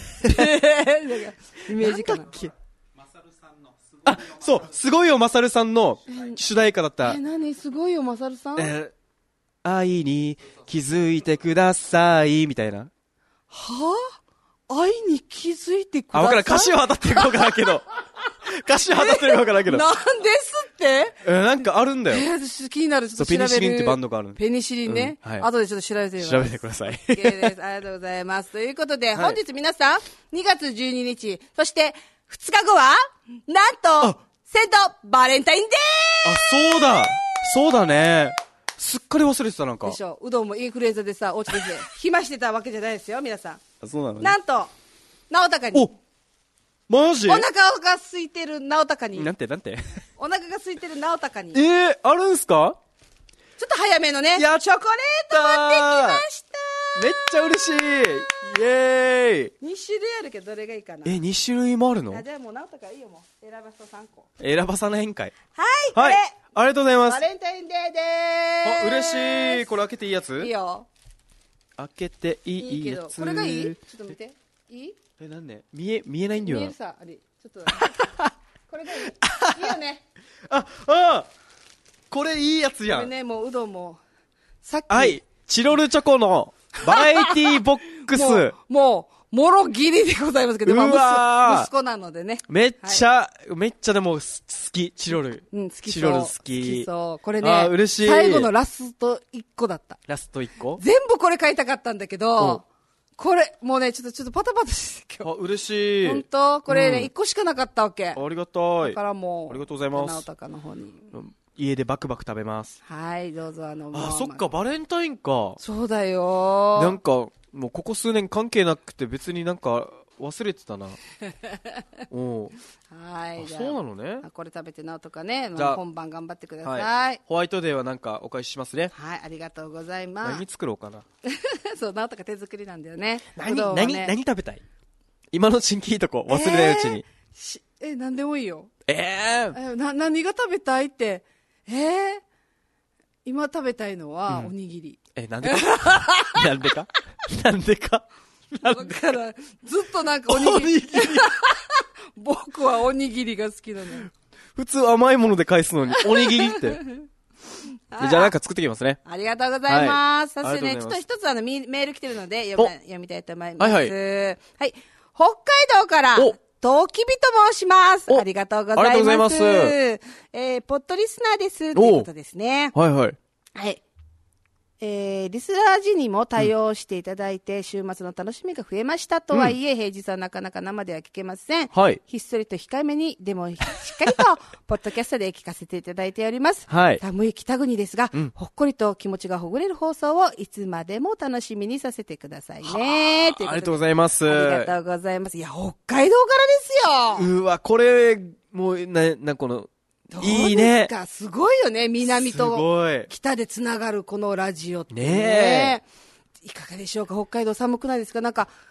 イメージかな。なんだっけあ、そう、すごいよ、マサルさんの主題歌だった。 え、なにすごいよ、マサルさん。えー、 愛に気づいてください、みたいな。 はぁ、愛に気づいてください。 あ、わからん、歌詞は当たってるかわからんけど。歌詞は当たってるかわからんけど。 なんですってえー、なんかあるんだよ。 えー、私気になる。ちょっと調べる。 ペニシリンってバンドがあるんで。 ペニシリンね。うん、はい。後でちょっと調べてみます。 調べてください。 OK です。ありがとうございます。ということで、はい、本日皆さん、にがつじゅうににち、そしてふつかごは、なんと、セントバレンタインデー。 あ、そうだそうだね。すっかり忘れてたなんか。 でしょ。うどんもインフルエンザでさ、お家で暇してたわけじゃないですよ、皆さん。 あ、そうなのね。 なんと、なおたかに。 おマジお腹が空いてるなおたかに。 なんてなんてお腹が空いてるなおたかに。 えー、あるんすかちょっと早めのね、チョコレート持ってきました。 めっちゃ嬉しい。イエーイ。 にしゅるいあるけど、どれがいいかな。 え、にしゅるいもあるの？ あ、じゃあもうなおたかいいよ、もう。選ばそうさんこ。 選ばさないんかい。 はい、 はい。ありがとうございます。 バレンタインデーでーす。 あ、嬉しい。これ開けていいやつ？ いいよ。 開けていいやつ。 これがいい？ちょっと見て。いい？ え、なんで見え、見えないんだよな。 見えるさ、あれ。ちょっと。これがいい。いいよね。 あ、あこれいいやつやん。 これね、もううどんも。さっき。 はい。チロルチョコのバラエティボックス。もう、もう、もろぎりでございますけど、まあ、息子なのでね。 めっちゃ、はい、めっちゃでも好き、チロル。 うん、好きそう。 チロル好き。 好きそう。これね、 あ、嬉しい。 最後のラストいっこだった。 ラストいっこ全部これ買いたかったんだけど、これ、もうね、ちょっと、ちょっとパタパタして今日。 あ、嬉しい。 ほんとこれね、いっこしかなかったわけ。 ありがたい。 だからもう、 ありがとうございます。 なおたかの方に。 家でバクバク食べます。 はい、どうぞあの、 あ、そっか、バレンタインか。 そうだよ。 なんか、もうここ数年関係なくて別になんか忘れてたな。おはい。 そうなのね。 これ食べてなおとかね、まあ、本番頑張ってください、はい。 ホワイトデーはなんかお返ししますね。 はい、ありがとうございます。 何作ろうかな。 そう、なおとか手作りなんだよね。 何、ね、何、何食べたい？今のうちに聞いとこう。忘れないうちに。 えー、え、なんでもいいよ。 えー、 えな、何が食べたいって。えー、今食べたいのは、おにぎり。 うん、え、なんでかなんでかなんでかだから、ずっとなんかおにぎり。おにぎり僕はおにぎりが好きなのよ。 普通甘いもので返すのに、おにぎりって。じゃあなんか作ってきますね。 ありがとうございます。はい、そしてね、ちょっと一つあのメール来てるので読み、読みたいと思います。はい、はい。はい。北海道から、トウキビと申します。ありがとうございます。ありがとうございます。えー、ポッドリスナーです。ということですね。 はいはい。 はい。えー、リスナー時にも対応していただいて、うん、週末の楽しみが増えましたとはいえ、うん、平日はなかなか生では聞けません。はい。ひっそりと控えめに、でもしっかりと、ポッドキャストで聞かせていただいております。はい。寒い北国ですが、うん、ほっこりと気持ちがほぐれる放送をいつまでも楽しみにさせてくださいね。 ということでありがとうございます。 ありがとうございます。いや、北海道からですよ。 うわ、これ、もう、な、な、この、いいね。 すごいよね。南と北でつながるこのラジオってね。ねえ。いかがでしょうか。北海道寒くないですか。なんか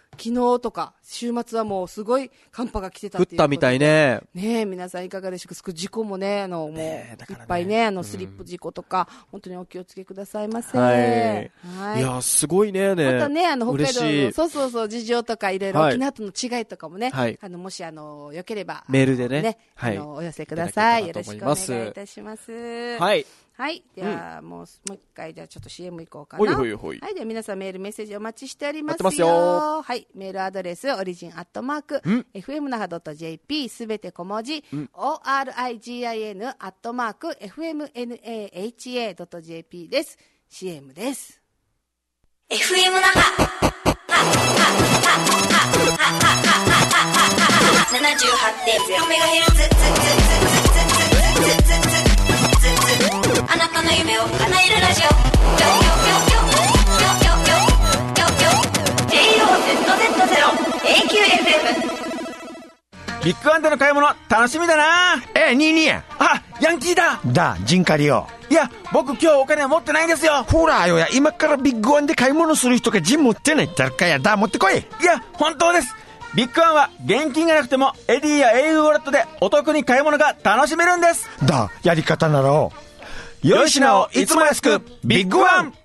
昨日とか週末はもうすごい寒波が来てたっていうことで。 降ったみたいね。 ねえ、皆さんいかがでしょうか。事故もね、あの、もう、ねね、いっぱいね、あの、スリップ事故とか、うん、本当にお気をつけくださいませ。はい。 はい、いや、すごいね、ね。 またね、あの、北海道の、そうそうそう、事情とかいろいろ沖縄との違いとかもね、はい、あの、もしあの、よければ、 メールでね、 ね、はい、あの、お寄せください。よろしくお願いいたします。 はい。 はい。では、うん、もう、もう一回、じゃあちょっと シーエム 行こうかな。 ほいほいほい。 はい。では皆さんメール、メッセージお待ちしておりますよ。 待ってますよ。 はい。メールアドレス、オリジンアットマーク、エフエムナハドットジェーピー、すべて小文字、うん、オーアールアイジーアイエヌ アットマーク、エフエムエヌエーエイチエードットジェーピー です。シーエム です。 エフエム 那覇。ななじゅうはちてんゼロメガヘルツ。あなたの夢を叶えるラジオ。ジェイオーゼットゼットゼロ エーキューエフエム。 ビッグワンでの買い物楽しみだな。 え、ニーニーや。 あ、ヤンキーだ。 だ、ジンカリオ。 いや、僕今日お金持ってないんですよ。 ほらよや、今からビッグワンで買い物する人がジン持ってない誰かやだ、持ってこい。いや、本当です。ビッグワンは現金がなくてもエディや エーユー ウォレットでお得に買い物が楽しめるんです。 だ、やり方なら良い品をいつも安く、ビッグワン。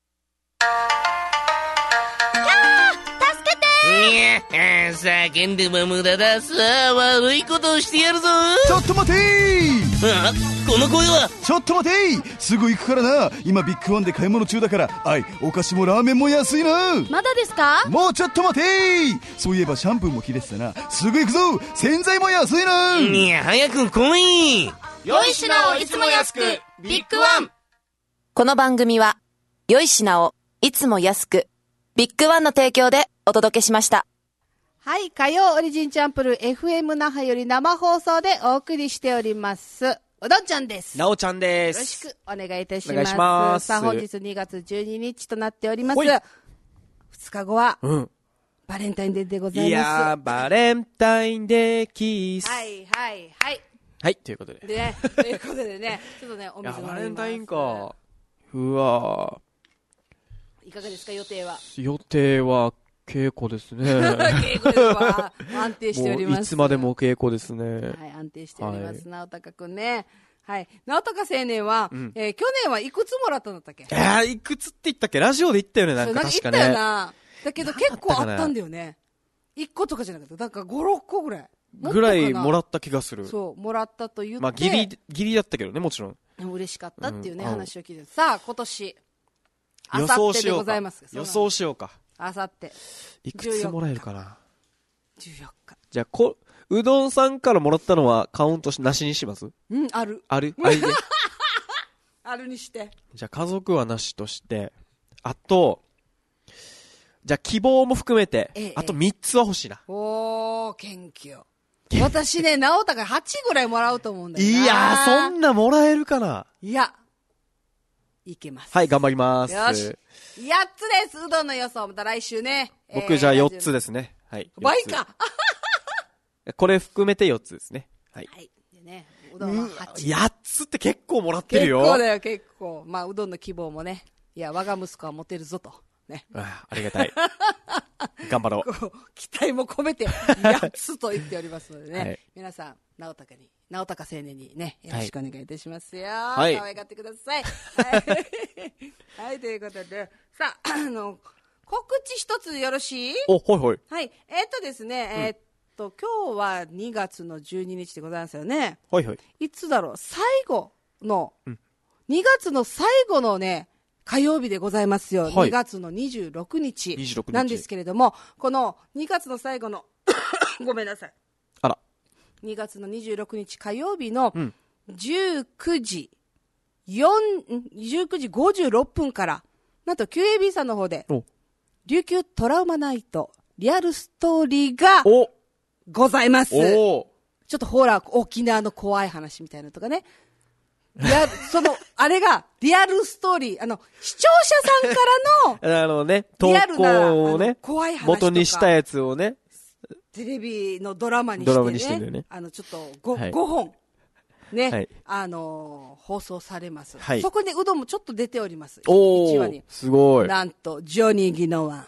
いや、叫んでも無駄だ。さあ、悪いことをしてやるぞ。 ちょっと待てー。 あ、この声は。 ちょっと待てー。すぐ行くからな。今ビッグワンで買い物中だから。あい、お菓子もラーメンも安いな。 まだですか？ もうちょっと待てー。そういえばシャンプーも切れてたな。すぐ行くぞ。洗剤も安いな。 いや、早く来い。 良い品をいつも安く、ビッグワン。 この番組は良い品をいつも安く、ビッグワンの提供でお届けしました。 はい、火曜オリジンチャンプル エフエム 那覇より生放送でお送りしております。うどんちゃんです。 なおちゃんです。 よろしくお願いいたします。 お願いします。 さあ、本日にがつじゅうににちとなっております。ふつかごは、 うん、 バレンタインデーでございます。 いやー、バレンタインデーキス。 はいはいはい。 はい、ということで。 でね、ということでね、ちょっとね、お水飲みます。 バレンタインか。うわー。いかがですか、予定は。 予定は、稽古ですね。 稽古ですわ。安定しております。 いつまでも稽古ですね。 はい、安定しております。直隆くんね。はい。直隆青年は、うん、えー、去年はいくつもらったんだったっけ？ えー、いくつって言ったっけ？ラジオで言ったよね、なんか確かね。 言ったよな。だけど結構あったんだよね。いっことかじゃなくて、なんかご、ろっこぐらい。 ぐらいもらった気がする。 そう、もらったと言って。 まあ、ギリ、ギリだったけどね、もちろん。 でも嬉しかったっていうね、うん、話を聞いて。さあ、今年。あさってでございます。 予想しようか。 あさって。 いくつもらえるかな。 じゅうよっか。 じゃあ、こ、うどんさんからもらったのはカウントしなしにします？ うん、ある。 あるあるね。 あるにして。 じゃあ、家族はなしとして、あと、じゃあ、希望も含めて、ええ、あとみっつは欲しいな。 おー、謙虚。私ね、直太がはちぐらいもらうと思うんだよな。 いやー、そんなもらえるかな。 いや、いけます。 はい、頑張ります。 よし。やっつです。うどんの予想。また来週ね。 僕、えー、じゃあよっつですね。はい。 倍か。 これ含めてよっつですね。はい。 はい。でね、うどんははち。 やっつって結構もらってるよ。 結構だよ、結構。まあ、うどんの希望もね。いや、我が息子はモテるぞと。ね。 あ, ありがたい。頑張ろう。 期待も込めて、やっつと言っておりますのでね。はい、皆さん、直隆に、直隆青年にね、よろしくお願いいたしますよ。はい。可愛がってください。はい。はい、ということで、さあ、あの、告知一つよろしい？ お、ほいほい。 はい。えー、っとですね、うん、えー、っと、今日はにがつのじゅうににちでございますよね。 はいはい。 いつだろう、最後の、うん、にがつの最後のね、火曜日でございますよ。はい、にがつのにじゅうろくにちなんですけれども、このにがつの最後のごめんなさい。 あら。 にがつのにじゅうろくにち火曜日のじゅうくじよん、じゅうくじごじゅうろっぷんから、なんと キューエービー さんの方で、琉球トラウマナイトリアルストーリーがございます。ちょっとほら、沖縄の怖い話みたいなのとかね。いや、その、あれが、リアルストーリー、あの、視聴者さんからの、 あのね、投稿をね、 怖い話とか元にしたやつをね、 テレビのドラマにしてね、 ドラマにしてるよね。 あの、ちょっと ご,、はい、ごほん、ね、はい、あのー、放送されます。はい、そこにうどんもちょっと出ております。 おー、いちわに。すごい。 なんと、ジョニー・ギノワン、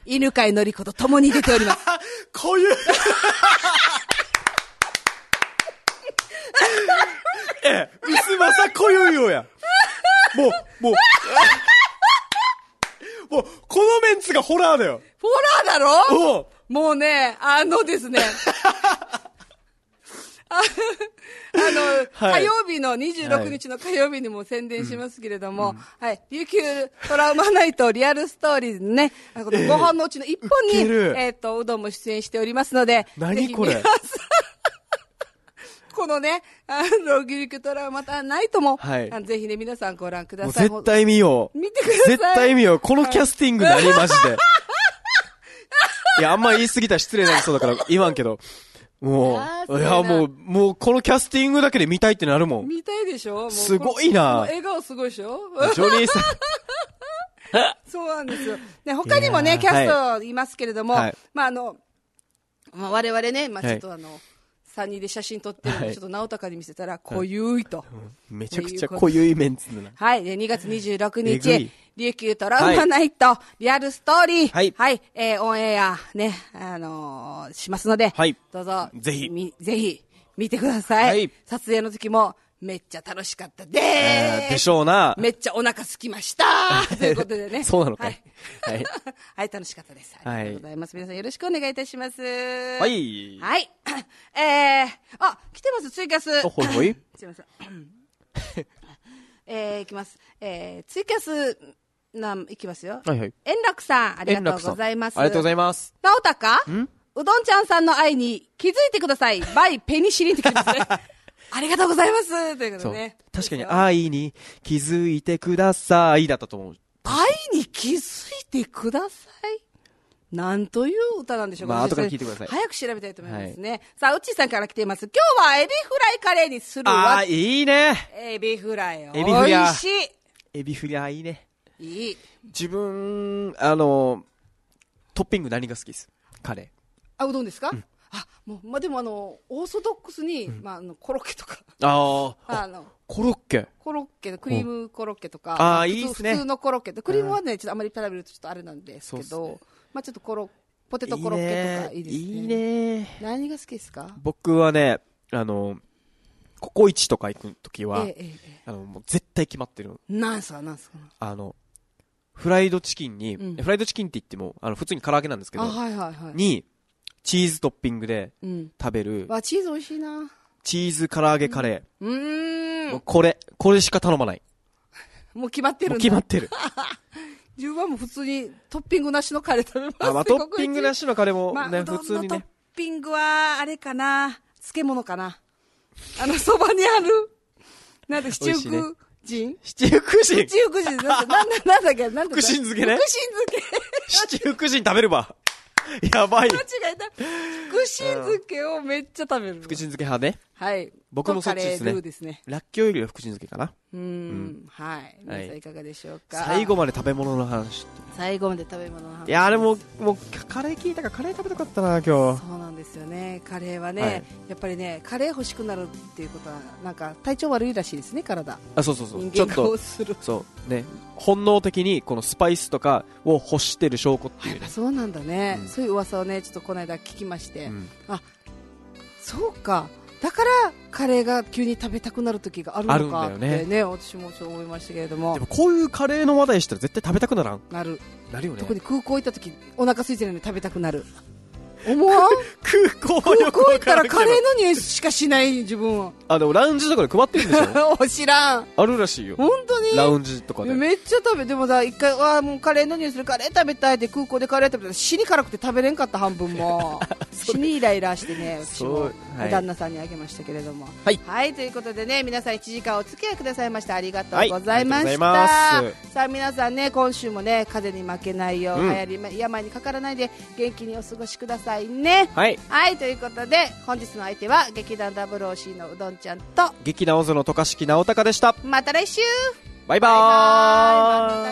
犬飼のり子と共に出ております。 こういうええ、薄まさこゆいよや。もう、もう、もう、このメンツがホラーだよ。 ホラーだろ？ おうもうね、あのですね。あ, あの、はい、火曜日のにじゅうろくにちの火曜日にも宣伝しますけれども、うん、はい、琉球トラウマナイトリアルストーリーズね、このごほんのうちのいっぽんに、えー、えー、と、うどんも出演しておりますので、 何これこのね、あの、琉球トラウマナイトも、はい、ぜひね、皆さんご覧ください。 絶対見よう。 見てください。 絶対見よう。このキャスティング何、マジで。いや、あんま言い過ぎたら失礼になりそうだから言わんけど。もう、いや、もう、もう、このキャスティングだけで見たいってなるもん。 見たいでしょ？もうすごいな。 笑顔すごいでしょ？ ジョニーさん。 そうなんですよ。ね、他にもね、キャストいますけれども、はい、まあ、あの、まあ、我々ね、まあ、ちょっとあの、はい、さんにんで写真撮ってるので、ちょっと直高に見せたら、濃ゆいと、はいうん。めちゃくちゃ濃ゆいメンツだな。 はい。で、にがつにじゅうろくにち、琉球トラウマナイト、はい、リアルストーリー、はい、はい、えー、オンエア、ね、あのー、しますので、はい、どうぞ、 ぜひ、 み、ぜひ、見てください。はい、撮影の時も、めっちゃ楽しかったでーす。 でしょうな。 めっちゃお腹すきました。ということでね。 そうなのかい。はい。 はい、楽しかったです。ありがとうございます。皆さんよろしくお願いいたします。 はい。 はい。えー、あ、来てます、ツイキャス。 お、ほいほい。 すいません。えー、いきます。えー、ツイキャス、なん、いきますよ。 はいはい。 円楽さん、ありがとうございます。 ありがとうございます。 直高んうどんちゃんさんの愛に気づいてください。バイペニシリンって感じですね。ありがとうございます。ということでね。 確かに愛に気づいてくださいだったと思う。 愛に気づいてください。なんという歌なんでしょうか。 まあ、後から聞いてください。 早く調べたいと思いますね。はい、さあ、うっちーさんから来ています。今日はエビフライカレーにするわ。 ああ、いいね。 エビフライ。 エビフライ。 美味しい。 エビフライいいね。 いい。 自分、あの、トッピング何が好きです？カレー。 あ、うどんですか？うん、あ、もう、まあ、でもあの、オーソドックスに、うん、まあ、あの、コロッケとか。 ああ。あの、 コロッケコロッケ、クリームコロッケとか。 ああ、いいですね。 普通のコロッケと、クリームはね、ちょっとあまり食べるとちょっとあれなんですけど、ね、まあ、ちょっとコロ、ポテトコロッケとかいいですね。 いいね。 何が好きですか？ 僕はね、あの、ココイチとか行くときは、 ええええ、 あの、もう絶対決まってる。 なんすか、なんすか。 あの、フライドチキンに、うん、フライドチキンって言っても、あの、普通に唐揚げなんですけど、 はいはいはい、 に、チーズトッピングで食べる、 うん、わ、チーズ美味しいな。 チーズ唐揚げカレー。 うーん。 もうこれ、これしか頼まない。 もう決まってるんだ。 もう決まってる。 自分はもう普通にトッピングなしのカレー食べます。 あ、まあ、トッピングなしのカレーもね、 まあ、 普通にね。 トッピングは、あれかな、漬物かな。あの、そばにある、なんで、七福神、 七福神七福神、なんだ、なんだっけ、なんだっけ。 福神漬けね。 福神漬け。七福神食べるば。やばい。 間違えた。福神漬けをめっちゃ食べる。 福神漬け派ね。 はい。 僕もそっちですね。 カレールーですね。 らっきょうよりは福神漬けかな。 うーん。はい。皆さんいかがでしょうか。 最後まで食べ物の話。 最後まで食べ物の話。 いや、あれも、もう、カレー聞いたからカレー食べたかったな、今日。 そうなんですよね。カレーはね、やっぱりね、カレー欲しくなるっていうことは、なんか、体調悪いらしいですね、体。 あ、そうそうそう。 ちょっと、 そう。ね。本能的に、このスパイスとかを欲してる証拠っていうね。 そうなんだね。そういう噂をね、ちょっとこの間聞きまして。あ、そうか。だからカレーが急に食べたくなる時があるのかって ね, ね私もそう思いましたけれども、 でもこういうカレーの話題したら絶対食べたくならん。 なるなるよね。 特に空港行った時お腹空いてるのに食べたくなる。思わん空港空港行ったらカレーの匂いしかしない自分は。 あ、でもラウンジとかで配ってるんでしょ知らん。 あるらしいよ。 本当にラウンジとかでめっちゃ食べ、でもさ一回はもうカレーの匂いする、カレー食べたいって空港でカレー食べたら死に辛くて食べれんかった半分も死にイライラしてね、私も旦那さんにあげましたけれども、はい、はい、ということでね、皆さんいちじかんお付き合いくださいましてありがとうございました、はい、さあ皆さんね、今週もね風邪に負けないよう、うん、流行り病にかからないで元気にお過ごしくださいね。 はい、 はい、ということで本日の相手は劇団 ダブルオーシー のうどんちゃんと劇団オズの渡嘉敷直隆でした。 また来週。 バイバーイ。